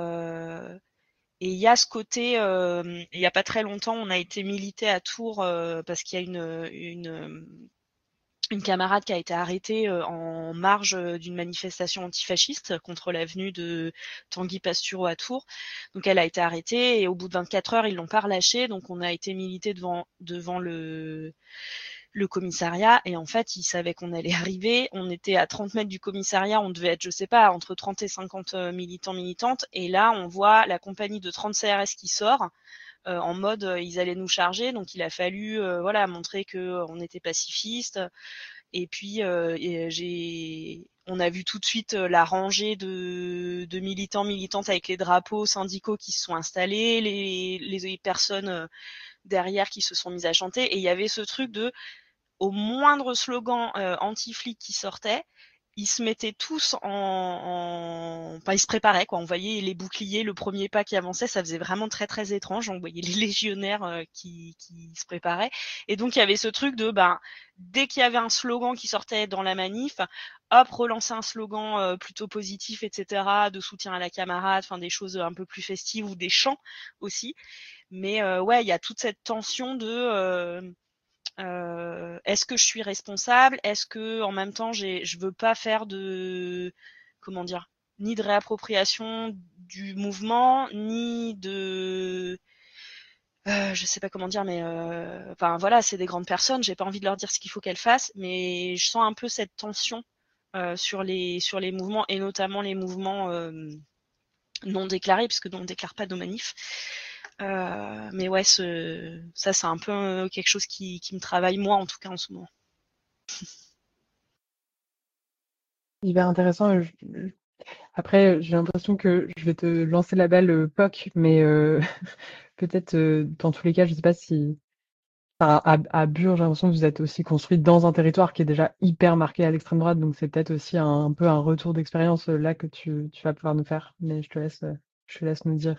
il y a ce côté, il y a pas très longtemps, on a été milité à Tours parce qu'il y a une camarade qui a été arrêtée en marge d'une manifestation antifasciste contre l'avenue de Tanguy Pastureau à Tours. Donc elle a été arrêtée, et au bout de 24 heures, ils l'ont pas relâchée. Donc on a été milité devant le commissariat, et en fait, ils savaient qu'on allait arriver. On était à 30 mètres du commissariat, on devait être, je sais pas, entre 30 et 50 militants, militantes. Et là, on voit la compagnie de 30 CRS qui sort en mode ils allaient nous charger. Donc il a fallu montrer que on était pacifistes. Et puis on a vu tout de suite la rangée de militants, militantes avec les drapeaux syndicaux qui se sont installés, les personnes derrière qui se sont mises à chanter. Et il y avait ce truc de, au moindre slogan anti-flic qui sortait, ils se mettaient tous enfin, ils se préparaient, quoi. On voyait les boucliers, le premier pas qui avançait, ça faisait vraiment très très étrange. On voyait les légionnaires qui se préparaient. Et donc il y avait ce truc de, dès qu'il y avait un slogan qui sortait dans la manif, hop, relancer un slogan plutôt positif, etc., de soutien à la camarade, enfin des choses un peu plus festives, ou des chants aussi. Mais ouais, il y a toute cette tension de est-ce que je suis responsable? Est-ce que en même temps je veux pas faire de, comment dire, ni de réappropriation du mouvement, ni de je sais pas comment dire, mais enfin voilà, c'est des grandes personnes, j'ai pas envie de leur dire ce qu'il faut qu'elles fassent, mais je sens un peu cette tension sur les mouvements, et notamment les mouvements non déclarés, puisque nous on déclare pas nos manifs. Mais ouais, ça c'est un peu quelque chose qui me travaille, moi en tout cas en ce moment. Hyper intéressant. Après, j'ai l'impression que je vais te lancer la balle POC, mais peut-être dans tous les cas, je sais pas si. Enfin, à Bure, j'ai l'impression que vous êtes aussi construit dans un territoire qui est déjà hyper marqué à l'extrême droite, donc c'est peut-être aussi un peu un retour d'expérience là que tu vas pouvoir nous faire. Mais je te laisse nous dire.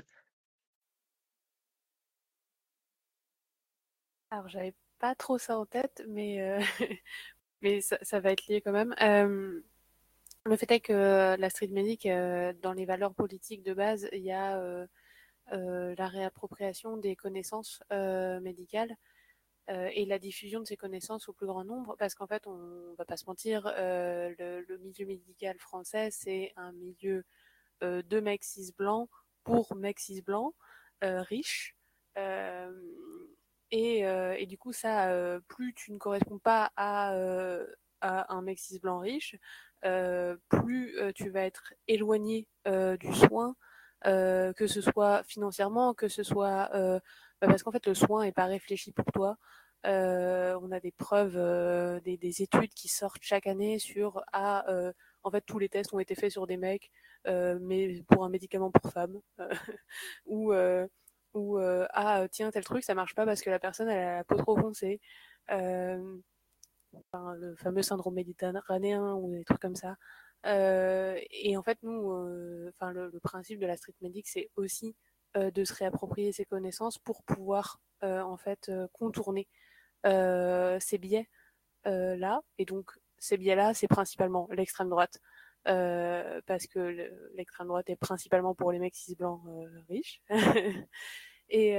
Alors, j'avais pas trop ça en tête, mais, mais ça va être lié quand même. Le fait est que la street medic, dans les valeurs politiques de base, il y a la réappropriation des connaissances médicales et la diffusion de ces connaissances au plus grand nombre, parce qu'en fait, on va pas se mentir, le milieu médical français, c'est un milieu de mecs cis blancs pour mecs cis blancs riches. Euh, et du coup, ça, plus tu ne corresponds pas à un mec cis blanc riche, plus tu vas être éloigné du soin, que ce soit financièrement, que ce soit parce qu'en fait le soin n'est pas réfléchi pour toi. On a des preuves, des études qui sortent chaque année sur en fait tous les tests ont été faits sur des mecs, mais pour un médicament pour femmes, ou tiens tel truc ça marche pas parce que la personne elle a la peau trop foncée, euh, enfin, le fameux syndrome méditerranéen ou des trucs comme ça. Et en fait, nous, le principe de la street medic, c'est aussi de se réapproprier ses connaissances pour pouvoir en fait contourner ces biais là. Et donc, ces biais-là, c'est principalement l'extrême droite. Parce que l'extrême droite est principalement pour les mecs cis blancs riches. Et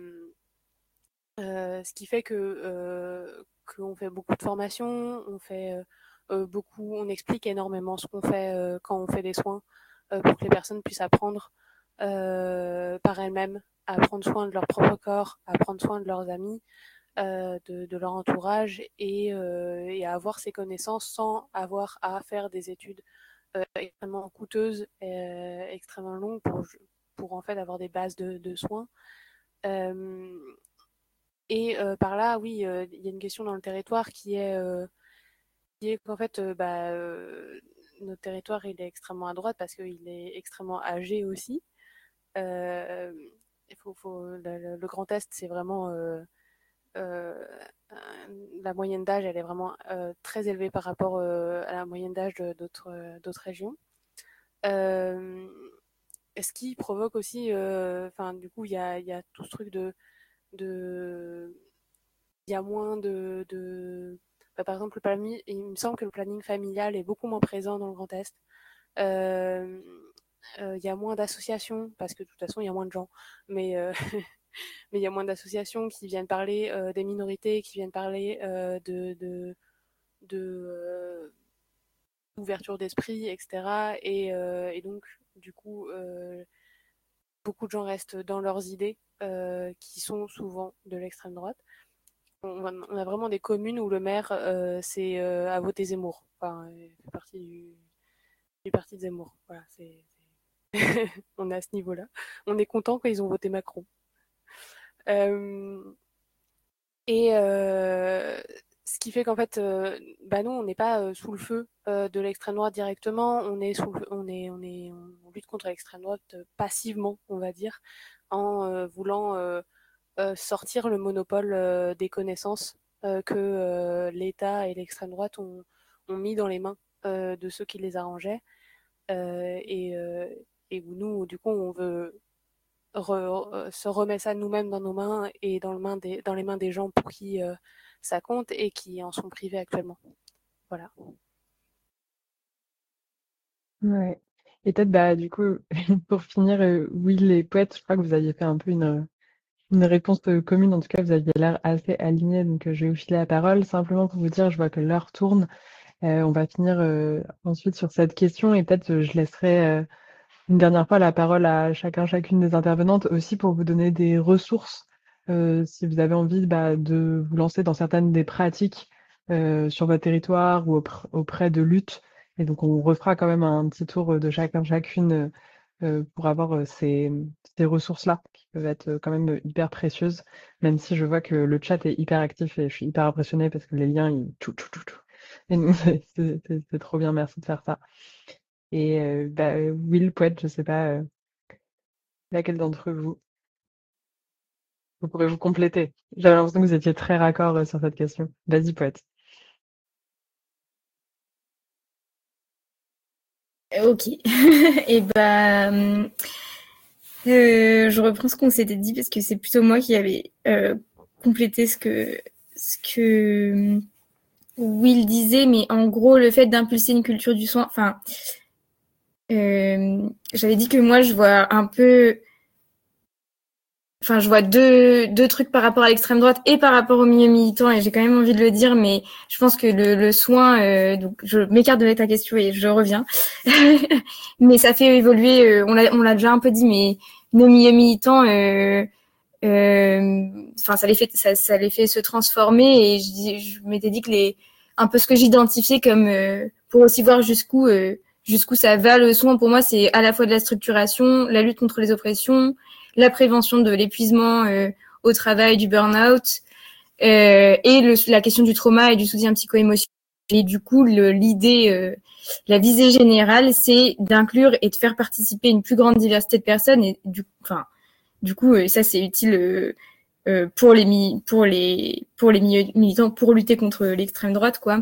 ce qui fait que qu'on fait beaucoup de formations, on fait beaucoup, on explique énormément ce qu'on fait quand on fait des soins pour que les personnes puissent apprendre par elles-mêmes à prendre soin de leur propre corps, à prendre soin de leurs amis, de leur entourage et à avoir ces connaissances sans avoir à faire des études extrêmement coûteuses, extrêmement longues pour en fait avoir des bases de soins. Euh, et par là, oui, il y a une question dans le territoire qui est qu'en fait, notre territoire, il est extrêmement à droite parce qu'il est extrêmement âgé aussi. Euh, le Grand Est, c'est vraiment euh, la moyenne d'âge, elle est vraiment très élevée par rapport à la moyenne d'âge d'autres régions. Euh, Ce qui provoque aussi, du coup, il y a tout ce truc de il y a moins par exemple, il me semble que le planning familial est beaucoup moins présent dans le Grand Est. Euh, il y a moins d'associations, parce que de toute façon, il y a moins de gens. Mais, mais il y a moins d'associations qui viennent parler des minorités, qui viennent parler d'ouverture d'esprit, etc. Et donc, du coup, beaucoup de gens restent dans leurs idées, qui sont souvent de l'extrême droite. On a vraiment des communes où le maire, c'est à voter Zemmour. Enfin, il fait partie du parti de Zemmour. Voilà, on est à ce niveau-là. On est content quand ils ont voté Macron. Euh, et ce qui fait qu'en fait, nous, on n'est pas sous le feu de l'extrême droite directement. On lutte contre l'extrême droite passivement, on va dire, en voulant sortir le monopole des connaissances que l'État et l'extrême droite ont mis dans les mains de ceux qui les arrangeaient. Et où nous, du coup, on veut se remettre ça nous-mêmes dans nos mains et dans les mains des gens pour qui ça compte et qui en sont privés actuellement. Voilà. Ouais. Et peut-être, du coup, pour finir, Will et Poète, je crois que vous aviez fait un peu une réponse commune. En tout cas, vous aviez l'air assez alignés, donc je vais vous filer la parole. Simplement pour vous dire, je vois que l'heure tourne. On va finir ensuite sur cette question et peut-être je laisserai une dernière fois la parole à chacune des intervenantes aussi pour vous donner des ressources si vous avez envie de vous lancer dans certaines des pratiques sur votre territoire ou auprès de luttes. Et donc on refera quand même un petit tour de chacune pour avoir ces ressources-là qui peuvent être quand même hyper précieuses, même si je vois que le chat est hyper actif et je suis hyper impressionnée parce que les liens, ils tout. Et donc c'est trop bien, merci de faire ça. Et Will, Poète, je sais pas laquelle d'entre vous pourrez vous compléter. J'avais l'impression que vous étiez très raccord sur cette question. Vas-y, Poète. Ok. Et je reprends ce qu'on s'était dit parce que c'est plutôt moi qui avais complété ce que Will disait, mais en gros, le fait d'impulser une culture du soin, enfin, j'avais dit que moi, je vois un peu, enfin, je vois deux trucs par rapport à l'extrême droite et par rapport au milieu militant, et j'ai quand même envie de le dire, mais je pense que le soin, donc je m'écarte de ta question et je reviens, mais ça fait évoluer, on l'a déjà un peu dit, mais nos milieux militants, enfin, ça les fait se transformer, et je m'étais dit que un peu ce que j'identifiais comme pour aussi voir jusqu'où ça va le soin, pour moi, c'est à la fois de la structuration, la lutte contre les oppressions, la prévention de l'épuisement au travail, du burn-out, et la question du trauma et du soutien psycho-émotionnel. Et du coup, l'idée, la visée générale, c'est d'inclure et de faire participer une plus grande diversité de personnes. Et du coup, ça, c'est utile pour les milieux militants pour lutter contre l'extrême droite, quoi.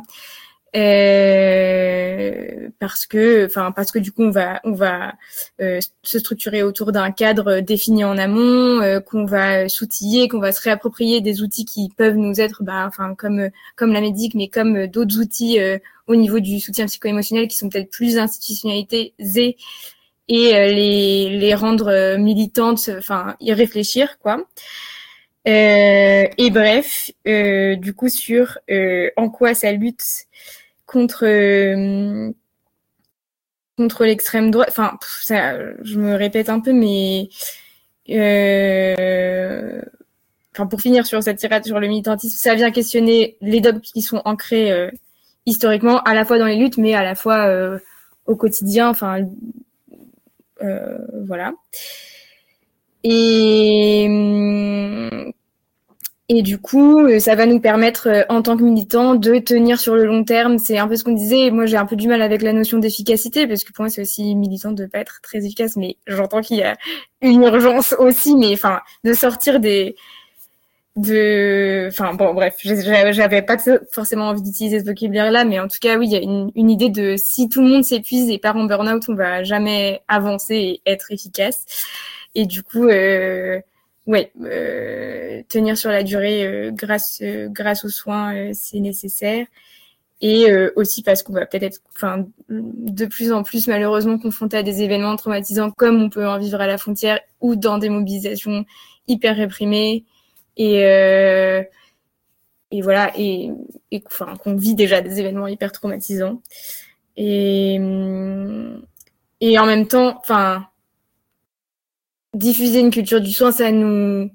Parce que du coup on va se structurer autour d'un cadre défini en amont, qu'on va s'outiller, qu'on va se réapproprier des outils qui peuvent nous être comme la médic, mais comme d'autres outils au niveau du soutien psycho-émotionnel qui sont peut-être plus institutionnalisés, et les rendre militantes, enfin y réfléchir, quoi. Et bref, du coup sur en quoi ça lutte contre l'extrême droite. Enfin, ça, je me répète un peu, mais pour finir sur cette tirade sur le militantisme, ça vient questionner les dogmes qui sont ancrés historiquement, à la fois dans les luttes, mais à la fois au quotidien. Enfin, voilà. Et du coup, ça va nous permettre, en tant que militants, de tenir sur le long terme. C'est un peu ce qu'on disait. Moi, j'ai un peu du mal avec la notion d'efficacité, parce que pour moi, c'est aussi militant de pas être très efficace. Mais j'entends qu'il y a une urgence aussi, mais enfin, de sortir bref, j'avais pas forcément envie d'utiliser ce vocabulaire-là, mais en tout cas, oui, il y a une idée de si tout le monde s'épuise et part en burn-out, on va jamais avancer et être efficace. Et du coup, tenir sur la durée grâce aux soins, c'est nécessaire. Et aussi parce qu'on va peut-être être de plus en plus malheureusement confronté à des événements traumatisants comme on peut en vivre à la frontière ou dans des mobilisations hyper réprimées, et voilà, et qu'on vit déjà des événements hyper traumatisants, et en même temps, diffuser une culture du soin, ça nous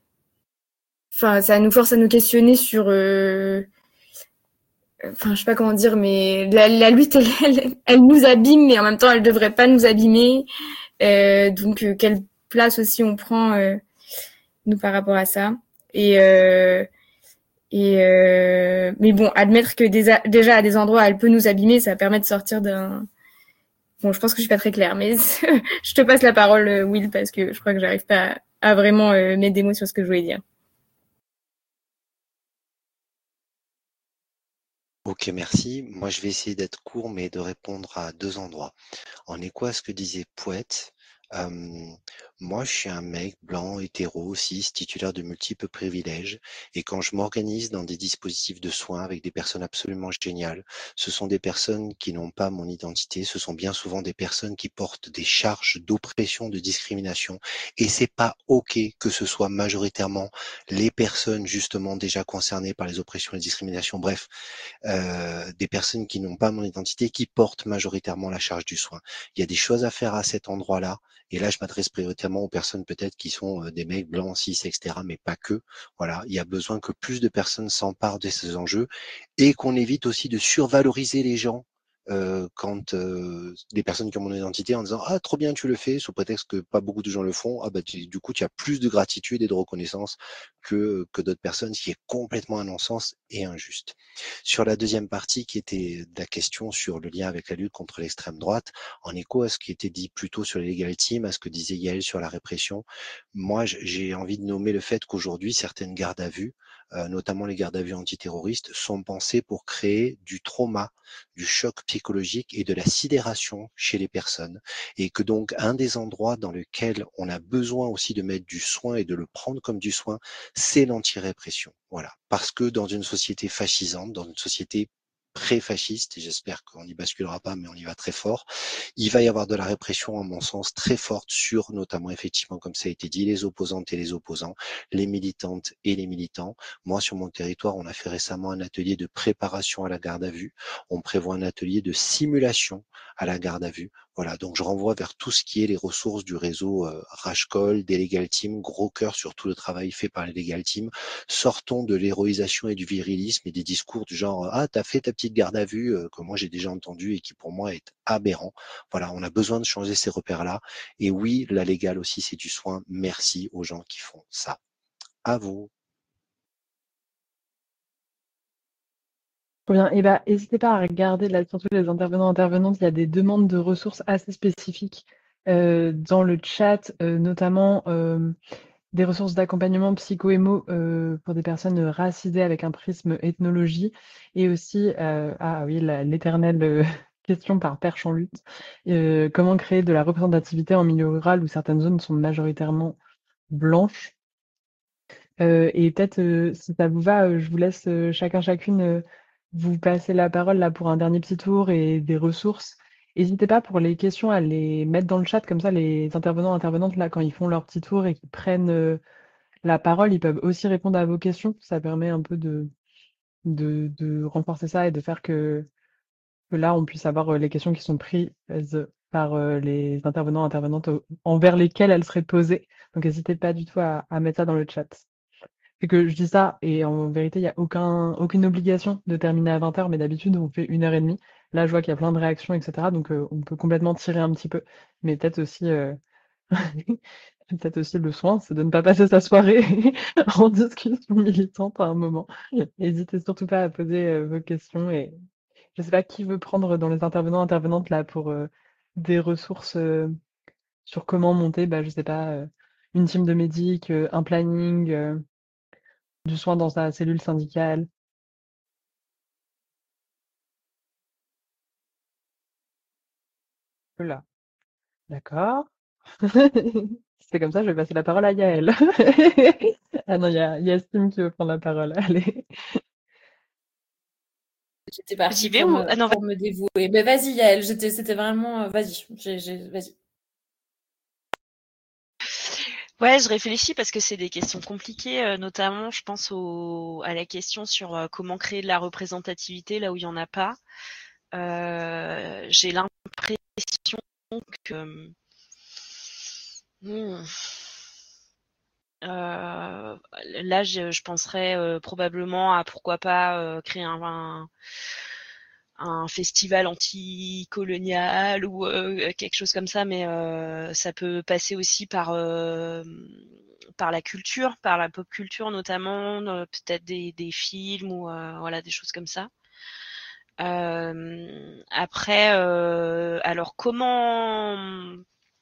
force à nous questionner sur je sais pas comment dire, mais la lutte, elle nous abîme, mais en même temps, elle devrait pas nous abîmer. Donc, quelle place aussi on prend, nous, par rapport à ça. Et Mais bon, admettre que déjà à des endroits elle peut nous abîmer, ça permet de sortir d'un. Bon, je pense que je suis pas très claire, mais je te passe la parole, Will, parce que je crois que j'arrive pas à vraiment mettre des mots sur ce que je voulais dire. Ok, merci. Moi, je vais essayer d'être court, mais de répondre à 2 endroits. En écho à ce que disait Poète, moi, je suis un mec blanc, hétéro, cis, titulaire de multiples privilèges. Et quand je m'organise dans des dispositifs de soins avec des personnes absolument géniales, ce sont des personnes qui n'ont pas mon identité. Ce sont bien souvent des personnes qui portent des charges d'oppression, de discrimination. Et c'est pas OK que ce soit majoritairement les personnes justement déjà concernées par les oppressions et les discriminations. Bref, des personnes qui n'ont pas mon identité, qui portent majoritairement la charge du soin. Il y a des choses à faire à cet endroit-là. Et là, je m'adresse prioritairement aux personnes peut-être qui sont des mecs blancs, cis, etc., mais pas que. Voilà, il y a besoin que plus de personnes s'emparent de ces enjeux et qu'on évite aussi de survaloriser les gens quand des personnes qui ont mon identité en disant ah trop bien tu le fais sous prétexte que pas beaucoup de gens le font, ah bah du coup tu as plus de gratitude et de reconnaissance que d'autres personnes, ce qui est complètement un non-sens et injuste. Sur la deuxième partie qui était la question sur le lien avec la lutte contre l'extrême droite, en écho à ce qui était dit plus tôt sur les legal teams, à ce que disait Yael sur la répression, moi j'ai envie de nommer le fait qu'aujourd'hui certaines gardes à vue, notamment les gardes à vue antiterroristes, sont pensées pour créer du trauma, du choc psychologique et de la sidération chez les personnes. Et que donc un des endroits dans lequel on a besoin aussi de mettre du soin et de le prendre comme du soin, c'est l'anti-répression. Voilà. Parce que dans une société fascisante, dans une société pré-fasciste, et j'espère qu'on n'y basculera pas, mais on y va très fort, il va y avoir de la répression, à mon sens, très forte sur, notamment, effectivement, comme ça a été dit, les opposantes et les opposants, les militantes et les militants. Moi, sur mon territoire, on a fait récemment un atelier de préparation à la garde à vue. On prévoit un atelier de simulation à la garde à vue. Voilà, donc je renvoie vers tout ce qui est les ressources du réseau Rashcol, des Legal Team, gros cœur sur tout le travail fait par les Legal Team. Sortons de l'héroïsation et du virilisme et des discours du genre ah t'as fait ta petite garde à vue que moi j'ai déjà entendu et qui pour moi est aberrant. Voilà, on a besoin de changer ces repères-là. Et oui, la légale aussi c'est du soin. Merci aux gens qui font ça. À vous. Trop bien. Et bah, n'hésitez pas à regarder là, surtout les intervenants intervenantes, il y a des demandes de ressources assez spécifiques dans le chat, notamment des ressources d'accompagnement psycho-émo pour des personnes racisées avec un prisme ethnologie et aussi, ah oui, l'éternelle question par Perche en lutte, comment créer de la représentativité en milieu rural où certaines zones sont majoritairement blanches. Et peut-être, si ça vous va, je vous laisse chacune vous passer la parole là pour un dernier petit tour et des ressources. N'hésitez pas pour les questions à les mettre dans le chat, comme ça les intervenants, intervenantes là, quand ils font leur petit tour et qu'ils prennent la parole, ils peuvent aussi répondre à vos questions. Ça permet un peu de renforcer ça et de faire que là, on puisse avoir les questions qui sont prises par les intervenants, intervenantes envers lesquelles elles seraient posées. Donc n'hésitez pas du tout à mettre ça dans le chat. C'est que je dis ça et en vérité, il y a aucune obligation de terminer à 20h, mais d'habitude, on fait 1h30. Là, je vois qu'il y a plein de réactions, etc. Donc, on peut complètement tirer un petit peu. Mais peut-être aussi, peut-être aussi le soin, c'est de ne pas passer sa soirée en discussion militante à un moment. N'hésitez surtout pas à poser vos questions et je sais pas qui veut prendre dans les intervenants, intervenantes là pour des ressources sur comment monter, bah, je sais pas, une team de médic, un planning, du soin dans sa cellule syndicale. Là. D'accord. C'est comme ça, je vais passer la parole à Yael. Ah non, il y a Yasmine qui veut prendre la parole. Allez. J'étais partie J'y vais ou ah non, pour me dévouer. Mais vas-y, Yael, c'était vraiment. Vas-y, vas-y. ouais, je réfléchis parce que c'est des questions compliquées, notamment je pense à la question sur comment créer de la représentativité là où il y en a pas. J'ai l'impression que là, je penserais probablement à pourquoi pas créer un festival anti-colonial ou quelque chose comme ça, mais ça peut passer aussi par la culture, par la pop culture notamment, peut-être des films ou voilà, des choses comme ça. Après, alors comment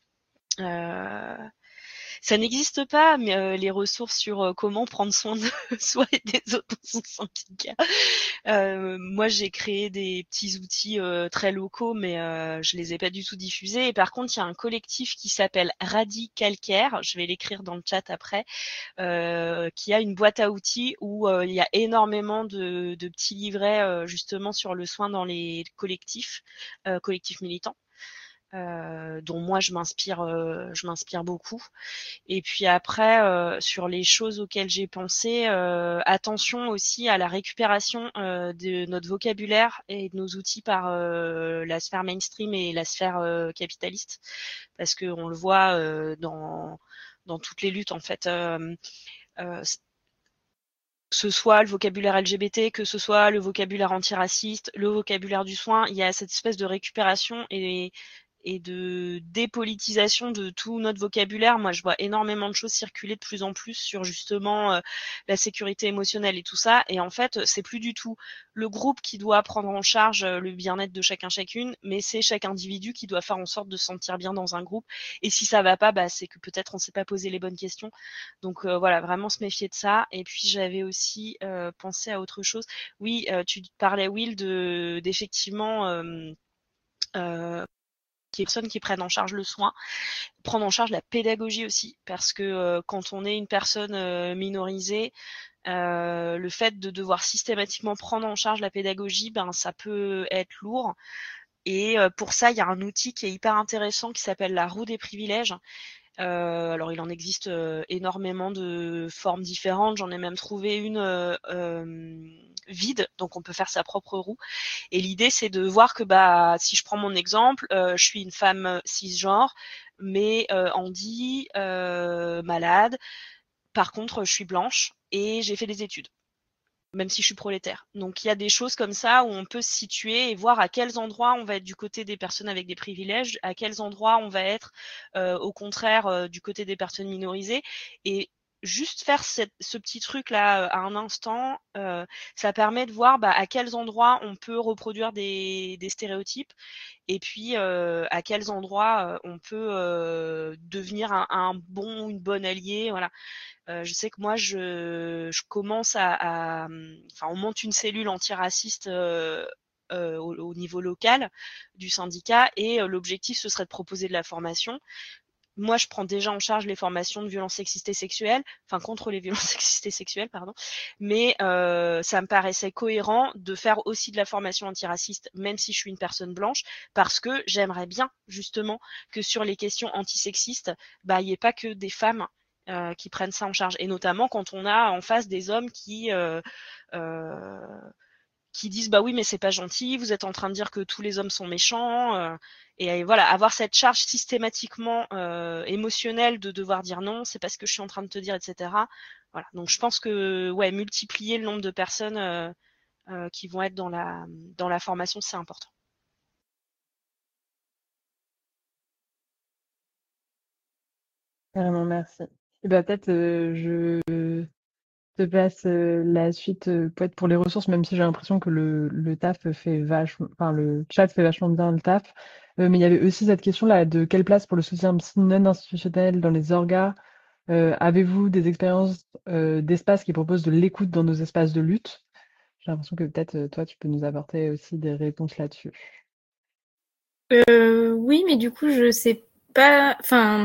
ça n'existe pas, mais les ressources sur comment prendre soin de soi et des autres dans son syndicat. Moi, j'ai créé des petits outils très locaux, mais je les ai pas du tout diffusés. Et par contre, il y a un collectif qui s'appelle Radicalcaire, je vais l'écrire dans le chat après, qui a une boîte à outils où il y a énormément de petits livrets justement sur le soin dans les collectifs militants. Dont moi je m'inspire beaucoup. Et puis après, sur les choses auxquelles j'ai pensé, attention aussi à la récupération de notre vocabulaire et de nos outils par la sphère mainstream et la sphère capitaliste, parce qu'on le voit dans toutes les luttes en fait. Que ce soit le vocabulaire LGBT, que ce soit le vocabulaire antiraciste, le vocabulaire du soin, il y a cette espèce de récupération et de dépolitisation de tout notre vocabulaire. Moi, je vois énormément de choses circuler de plus en plus sur justement la sécurité émotionnelle et tout ça. Et en fait, c'est plus du tout le groupe qui doit prendre en charge le bien-être de chacun chacune, mais c'est chaque individu qui doit faire en sorte de se sentir bien dans un groupe. Et si ça va pas, c'est que peut-être on s'est pas posé les bonnes questions. Donc voilà, vraiment se méfier de ça. Et puis j'avais aussi pensé à autre chose. Oui, tu parlais, Will, d'effectivement qui personnes qui prennent en charge le soin, prendre en charge la pédagogie aussi, parce que quand on est une personne minorisée, le fait de devoir systématiquement prendre en charge la pédagogie, ça peut être lourd. Et pour ça, il y a un outil qui est hyper intéressant qui s'appelle la roue des privilèges. Alors il en existe énormément de formes différentes. J'en ai même trouvé une vide, donc on peut faire sa propre roue. Et l'idée, c'est de voir que si je prends mon exemple, je suis une femme cisgenre, mais handi, malade. Par contre, je suis blanche et j'ai fait des études, même si je suis prolétaire. Donc il y a des choses comme ça où on peut se situer et voir à quels endroits on va être du côté des personnes avec des privilèges, à quels endroits on va être au contraire du côté des personnes minorisées. Et juste faire ce petit truc-là à un instant, ça permet de voir à quels endroits on peut reproduire des stéréotypes et puis à quels endroits on peut devenir un bon ou une bonne alliée. Voilà. Je sais que moi, je commence enfin, on monte une cellule antiraciste au niveau local du syndicat et l'objectif, ce serait de proposer de la formation. Moi, je prends déjà en charge les formations de violences sexistes et sexuelles, enfin contre les violences sexistes et sexuelles, pardon. Mais ça me paraissait cohérent de faire aussi de la formation antiraciste, même si je suis une personne blanche, parce que j'aimerais bien justement que sur les questions antisexistes, il n'y ait pas que des femmes qui prennent ça en charge, et notamment quand on a en face des hommes qui disent oui mais c'est pas gentil, vous êtes en train de dire que tous les hommes sont méchants, et voilà, avoir cette charge systématiquement émotionnelle de devoir dire non, c'est parce que je suis en train de te dire, etc. Voilà, donc je pense que multiplier le nombre de personnes qui vont être dans la formation, c'est important. Carrément, merci. Et peut-être je te passe la suite peut-être pour les ressources, même si j'ai l'impression que le taf fait vachement, enfin le chat fait vachement bien le taf. Mais il y avait aussi cette question-là de quelle place pour le soutien psy non institutionnel dans les orgas. Avez-vous des expériences d'espace qui proposent de l'écoute dans nos espaces de lutte? J'ai l'impression que peut-être toi, tu peux nous apporter aussi des réponses là-dessus. Oui, mais du coup, je sais pas. Enfin,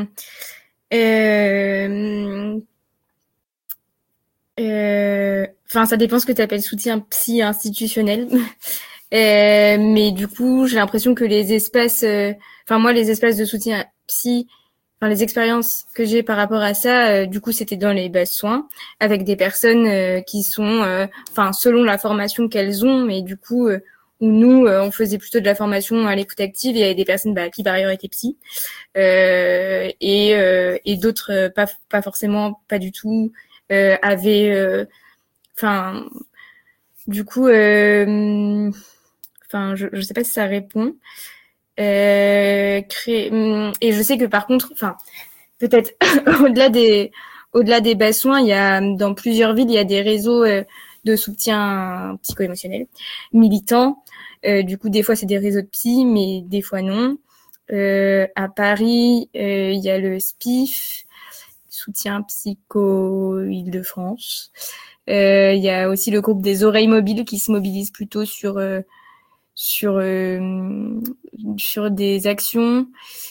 ça dépend ce que tu appelles soutien psy institutionnel. Mais du coup, j'ai l'impression que les espaces, moi, les espaces de soutien psy, les expériences que j'ai par rapport à ça, du coup, c'était dans les bases soins, avec des personnes qui sont, selon la formation qu'elles ont, mais du coup, où nous, on faisait plutôt de la formation à l'écoute active, et il y avait des personnes qui par ailleurs étaient psy, et d'autres pas forcément, pas du tout, avaient, du coup, je sais pas si ça répond. Et je sais que par contre, peut-être au-delà au-delà des bases soins, il y a dans plusieurs villes, il y a des réseaux de soutien psycho-émotionnel militants. Du coup, des fois, c'est des réseaux de psy, mais des fois non. À Paris, il y a le SPIF, soutien psycho Île-de-France. Il y a aussi le groupe des oreilles mobiles qui se mobilise plutôt sur des actions.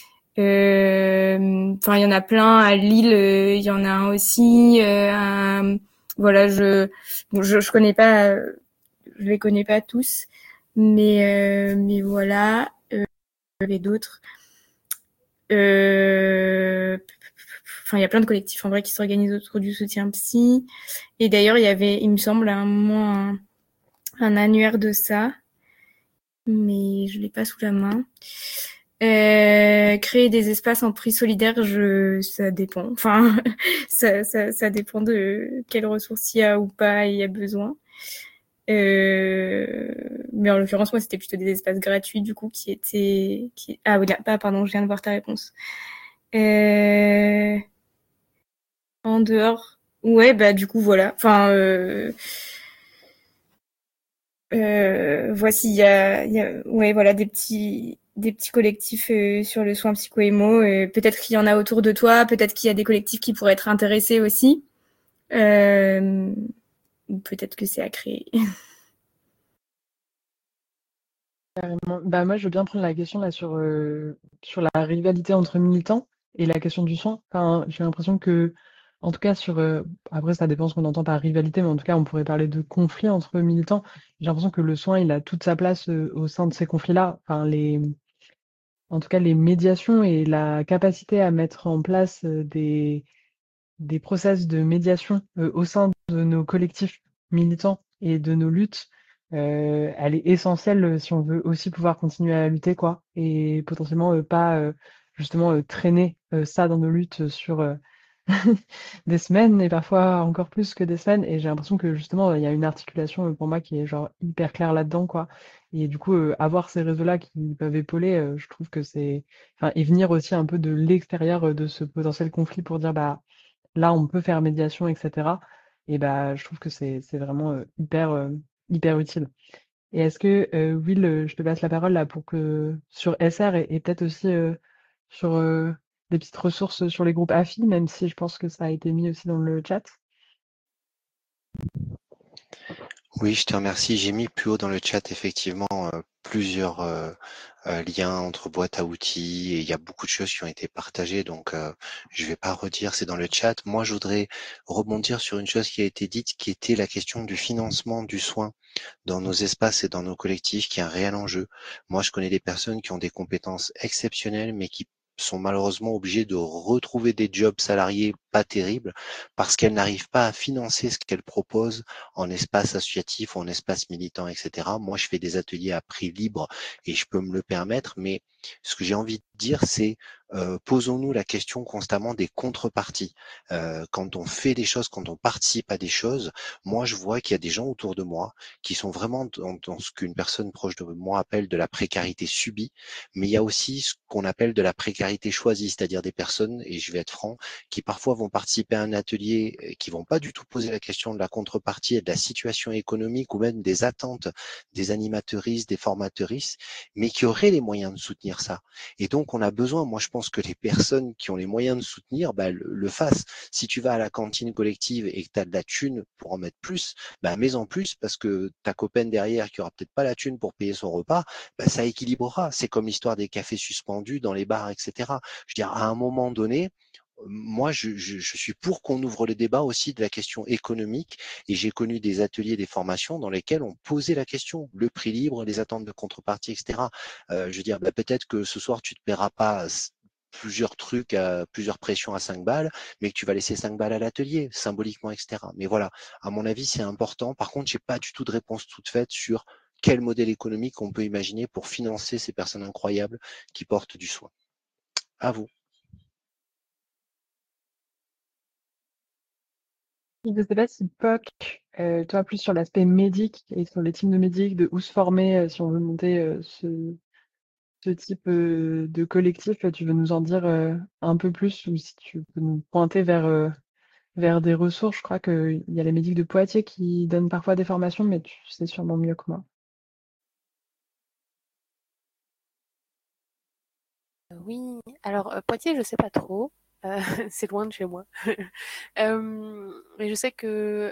Enfin, il y en a plein à Lille. Il y en a un aussi. Voilà, je connais pas, je les connais pas tous, mais voilà. Il y avait d'autres. Enfin, il y a plein de collectifs en vrai qui s'organisent autour du soutien psy. Et d'ailleurs, il y avait, il me semble, à un moment un annuaire de ça, mais je l'ai pas sous la main. Créer des espaces en prix solidaire, ça dépend. Enfin, ça dépend de quelles ressources il y a ou pas il y a besoin. Mais en l'occurrence, moi, c'était plutôt des espaces gratuits, du coup, Ah oui, là, pardon, je viens de voir ta réponse. En dehors. Ouais, bah, du coup, voilà. Enfin, voici, ouais, voilà, des petits collectifs sur le soin psycho-émo. Peut-être qu'il y en a autour de toi, peut-être qu'il y a des collectifs qui pourraient être intéressés aussi. Ou peut-être que c'est à créer. Bah, moi, je veux bien prendre la question là sur la rivalité entre militants et la question du soin. Enfin, j'ai l'impression que, en tout cas, après, ça dépend ce qu'on entend par rivalité, mais en tout cas, on pourrait parler de conflit entre militants. J'ai l'impression que le soin, il a toute sa place au sein de ces conflits-là. Enfin, en tout cas, les médiations et la capacité à mettre en place des process de médiation au sein de nos collectifs militants et de nos luttes, elle est essentielle si on veut aussi pouvoir continuer à lutter, quoi, et potentiellement pas justement traîner ça dans nos luttes sur des semaines et parfois encore plus que des semaines. Et j'ai l'impression que justement il y a une articulation pour moi qui est genre hyper claire là-dedans, quoi. Et du coup, avoir ces réseaux-là qui peuvent épauler, je trouve que enfin, et venir aussi un peu de l'extérieur de ce potentiel conflit pour dire bah là, on peut faire médiation, etc. Et bah, je trouve que c'est vraiment hyper utile. Et est-ce que, Will, je te passe la parole là pour que sur SR et peut-être aussi sur des petites ressources sur les groupes AFI, même si je pense que ça a été mis aussi dans le chat. Oui, je te remercie. J'ai mis plus haut dans le chat effectivement plusieurs liens entre boîtes à outils et il y a beaucoup de choses qui ont été partagées, donc je vais pas redire, c'est dans le chat. Moi, je voudrais rebondir sur une chose qui a été dite, qui était la question du financement du soin dans nos espaces et dans nos collectifs, qui est un réel enjeu. Moi, je connais des personnes qui ont des compétences exceptionnelles, mais qui sont malheureusement obligées de retrouver des jobs salariés pas terribles parce qu'elles n'arrivent pas à financer ce qu'elles proposent en espace associatif ou en espace militant, etc. Moi, je fais des ateliers à prix libre et je peux me le permettre, mais ce que j'ai envie de dire, c'est posons-nous la question constamment des contreparties. Quand on fait des choses, quand on participe à des choses, moi, je vois qu'il y a des gens autour de moi qui sont vraiment dans ce qu'une personne proche de moi appelle de la précarité subie, mais il y a aussi ce qu'on appelle de la précarité choisie, c'est-à-dire des personnes, et je vais être franc, qui parfois vont participer à un atelier, qui vont pas du tout poser la question de la contrepartie et de la situation économique ou même des attentes des animateuristes, des formateuristes, mais qui auraient les moyens de soutenir ça. Et donc, on a besoin, moi je pense que les personnes qui ont les moyens de soutenir, bah, le fassent. Si tu vas à la cantine collective et que tu as de la thune pour en mettre plus, bah, mets en plus parce que ta copaine derrière qui aura peut-être pas la thune pour payer son repas, bah, ça équilibrera. C'est comme l'histoire des cafés suspendus dans les bars, etc. Je veux dire, à un moment donné, moi, je suis pour qu'on ouvre le débat aussi de la question économique et j'ai connu des ateliers, des formations dans lesquels on posait la question, le prix libre, les attentes de contrepartie, etc. Je veux dire, bah, peut-être que ce soir, tu te paieras pas plusieurs trucs, plusieurs pressions à 5 balles, mais que tu vas laisser 5 balles à l'atelier, symboliquement, etc. Mais voilà, à mon avis, c'est important. Par contre, j'ai pas du tout de réponse toute faite sur quel modèle économique on peut imaginer pour financer ces personnes incroyables qui portent du soin. À vous. Je ne sais pas si POC, toi plus sur l'aspect médic et sur les teams de médic, de où se former si on veut monter ce type de collectif, tu veux nous en dire un peu plus ou si tu peux nous pointer vers vers des ressources. Je crois qu'il y a les médics de Poitiers qui donnent parfois des formations, mais tu sais sûrement mieux que moi. Oui, alors Poitiers, je sais pas trop. C'est loin de chez moi. Mais je sais que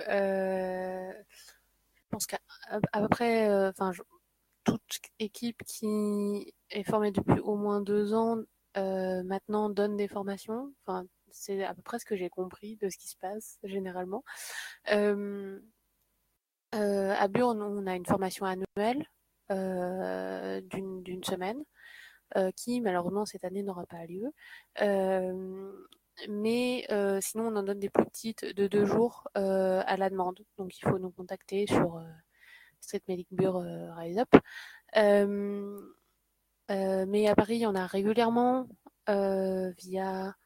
je pense à peu près, toute équipe qui est formée depuis au moins 2 ans maintenant donne des formations. Enfin, c'est à peu près ce que j'ai compris de ce qui se passe généralement. Euh, à Bure, on a une formation annuelle d'une semaine qui malheureusement cette année n'aura pas lieu. Euh, mais sinon, on en donne des plus petites de 2 jours à la demande. Donc, il faut nous contacter sur Street Medic Bure Rise Up. Mais à Paris, il y en a régulièrement via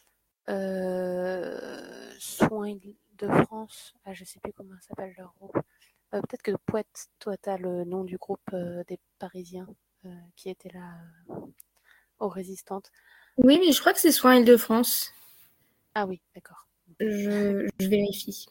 Soins de France. Ah, je sais plus comment s'appelle leur groupe. Peut-être que Poète, toi, tu as le nom du groupe des Parisiens qui étaient là aux résistantes. Oui, mais je crois que c'est Soins Île-de-France. Ah oui, d'accord. Je vérifie.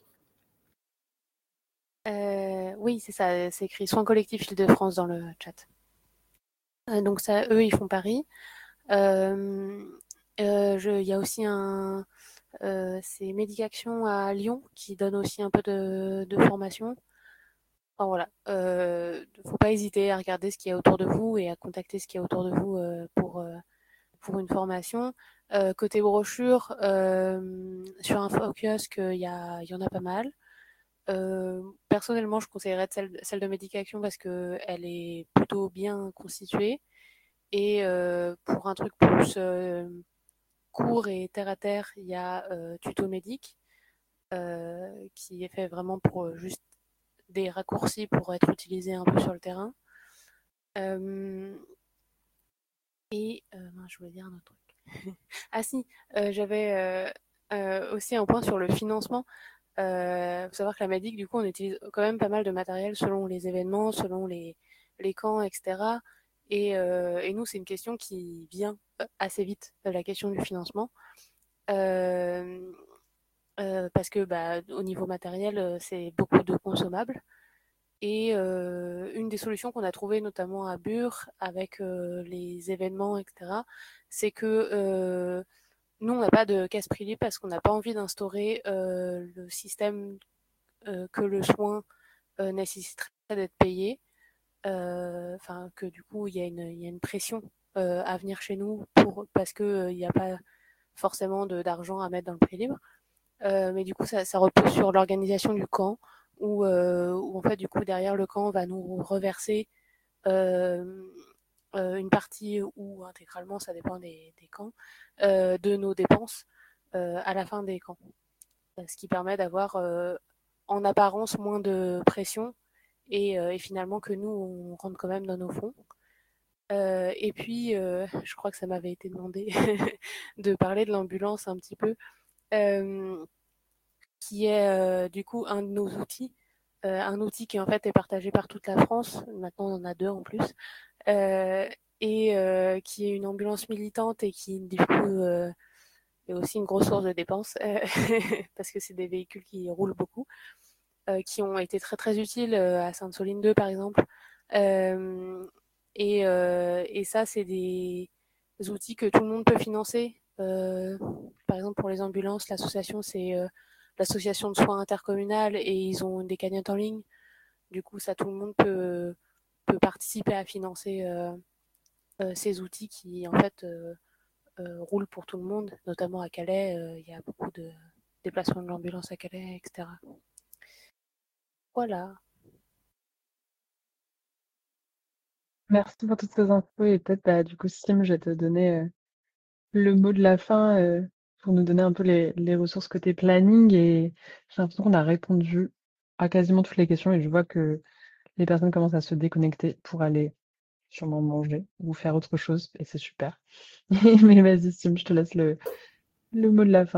Oui, c'est ça, c'est écrit Soins collectifs Île-de-France dans le chat. Donc ça, eux, ils font Paris. Il y a aussi c'est Médication à Lyon qui donne aussi un peu de formation. Enfin, voilà, faut pas hésiter à regarder ce qu'il y a autour de vous et à contacter ce qu'il y a autour de vous pour une formation. Côté brochure, sur InfoKiosque, il y en a pas mal. Personnellement, je conseillerais celle de Médication parce qu'elle est plutôt bien constituée. Et pour un truc plus court et terre à terre, il y a Tuto Médic qui est fait vraiment pour juste des raccourcis pour être utilisé un peu sur le terrain. Et je voulais dire un autre truc. Ah si, j'avais aussi un point sur le financement. Faut savoir que la Medic, du coup, on utilise quand même pas mal de matériel selon les événements, selon les camps, etc. Et nous, c'est une question qui vient assez vite, la question du financement. Parce que au niveau matériel, c'est beaucoup de consommables. Et une des solutions qu'on a trouvées notamment à Bure avec les événements, etc., c'est que nous, on n'a pas de casse prix libre parce qu'on n'a pas envie d'instaurer le système que le soin nécessiterait d'être payé. Enfin, que du coup, il y a une pression à venir chez nous parce qu'il n'y a pas forcément d'argent à mettre dans le prix libre. Mais du coup, ça repose sur l'organisation du camp où en fait, du coup, derrière le camp, on va nous reverser une partie ou intégralement, ça dépend des camps, de nos dépenses à la fin des camps. Ce qui permet d'avoir en apparence moins de pression et finalement que nous, on rentre quand même dans nos fonds. Et puis, je crois que ça m'avait été demandé de parler de l'ambulance un petit peu, qui est du coup un de nos outils, un outil qui en fait est partagé par toute la France. Maintenant, on en a 2 en plus, et qui est une ambulance militante et qui du coup est aussi une grosse source de dépenses parce que c'est des véhicules qui roulent beaucoup, qui ont été très très utiles à Sainte-Soline 2 par exemple. Et ça, c'est des outils que tout le monde peut financer. Par exemple, pour les ambulances, l'association, c'est l'association de soins intercommunale et ils ont des cagnottes en ligne. Du coup, ça, tout le monde peut participer à financer ces outils qui, en fait, roulent pour tout le monde, notamment à Calais. Il y a beaucoup de déplacements de l'ambulance à Calais, etc. Voilà. Merci pour toutes ces infos et peut-être, du coup, Sim, je vais te donner le mot de la fin pour nous donner un peu les ressources côté planning et j'ai l'impression qu'on a répondu à quasiment toutes les questions et je vois que les personnes commencent à se déconnecter pour aller sûrement manger ou faire autre chose et c'est super. Mais vas-y, Sim, je te laisse le mot de la fin.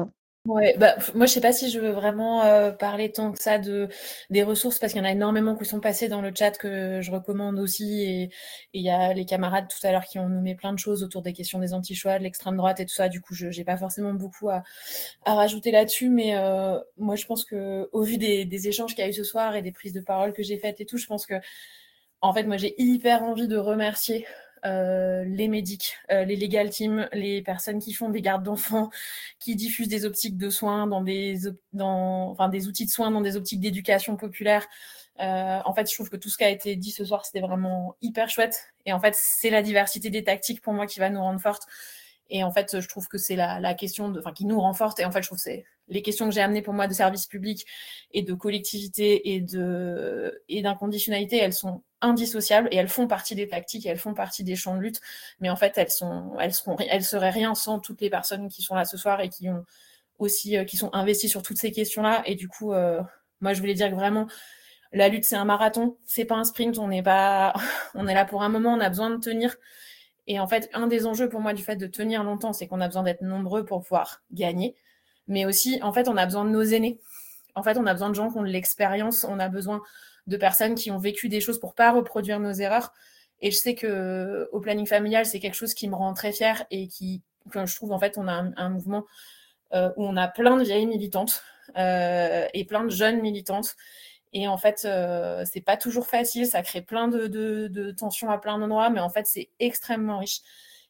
Ouais, moi je sais pas si je veux vraiment parler tant que ça des ressources parce qu'il y en a énormément qui sont passés dans le chat que je recommande aussi et il y a les camarades tout à l'heure qui ont nommé plein de choses autour des questions des anti-choix, de l'extrême droite et tout ça. Du coup, je j'ai pas forcément beaucoup à rajouter là-dessus, mais moi je pense que au vu des échanges qu'il y a eu ce soir et des prises de parole que j'ai faites et tout, je pense que en fait moi j'ai hyper envie de remercier les médics, les legal teams, les personnes qui font des gardes d'enfants, qui diffusent des optiques de soins enfin des outils de soins dans des optiques d'éducation populaire. En fait, je trouve que tout ce qui a été dit ce soir, c'était vraiment hyper chouette. Et en fait, c'est la diversité des tactiques pour moi qui va nous rendre fortes. Et en fait, je trouve que c'est la question qui nous rend fortes. Et en fait, je trouve que c'est les questions que j'ai amenées pour moi de service public et de collectivité et d'inconditionnalité, elles sont indissociables et elles font partie des tactiques, elles font partie des champs de lutte. Mais en fait, elles seraient rien sans toutes les personnes qui sont là ce soir et qui ont aussi, qui sont investies sur toutes ces questions-là. Et du coup, moi, je voulais dire que vraiment, la lutte, c'est un marathon, c'est pas un sprint. On n'est pas, on est là pour un moment, on a besoin de tenir. Et en fait, un des enjeux pour moi du fait de tenir longtemps, c'est qu'on a besoin d'être nombreux pour pouvoir gagner. Mais aussi, en fait, on a besoin de nos aînés. En fait, on a besoin de gens qui ont de l'expérience. On a besoin de personnes qui ont vécu des choses pour pas reproduire nos erreurs. Et je sais que au planning familial, c'est quelque chose qui me rend très fière et que je trouve en fait, on a un mouvement où on a plein de vieilles militantes et plein de jeunes militantes. Et en fait, c'est pas toujours facile, ça crée plein de tensions à plein d'endroits, mais en fait, c'est extrêmement riche.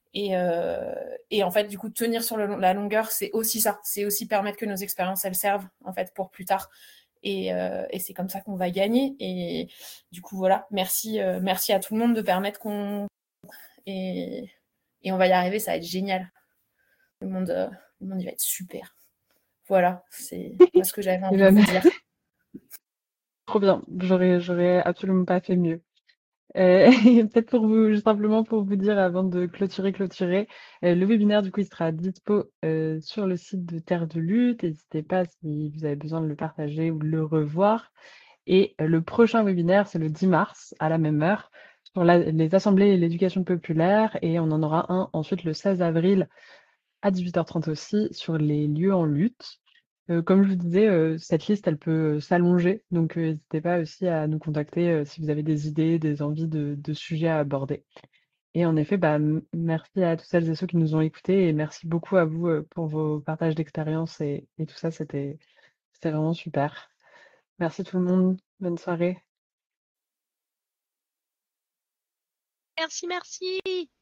Et en fait, du coup, tenir sur la longueur, c'est aussi ça. C'est aussi permettre que nos expériences, elles servent, en fait, pour plus tard. Et c'est comme ça qu'on va gagner. Et du coup, voilà, merci à tout le monde de permettre qu'on... Et, et on va y arriver, ça va être génial. Le monde, il va être super. Voilà, c'est moi ce que j'avais Et envie de ben, vous dire. trop bien. J'aurais absolument pas fait mieux. Et peut-être simplement pour vous dire avant de clôturer, le webinaire, du coup, il sera dispo sur le site de Terre de Lutte. N'hésitez pas si vous avez besoin de le partager ou de le revoir. Et le prochain webinaire, c'est le 10 mars à la même heure sur les assemblées et l'éducation populaire. Et on en aura un ensuite le 16 avril à 18h30 aussi sur les lieux en lutte. Comme je vous disais, cette liste, elle peut s'allonger, donc n'hésitez pas aussi à nous contacter si vous avez des idées, des envies de sujets à aborder. Et en effet, merci à toutes celles et ceux qui nous ont écoutés et merci beaucoup à vous pour vos partages d'expérience et tout ça, c'était vraiment super. Merci tout le monde, bonne soirée. Merci, merci.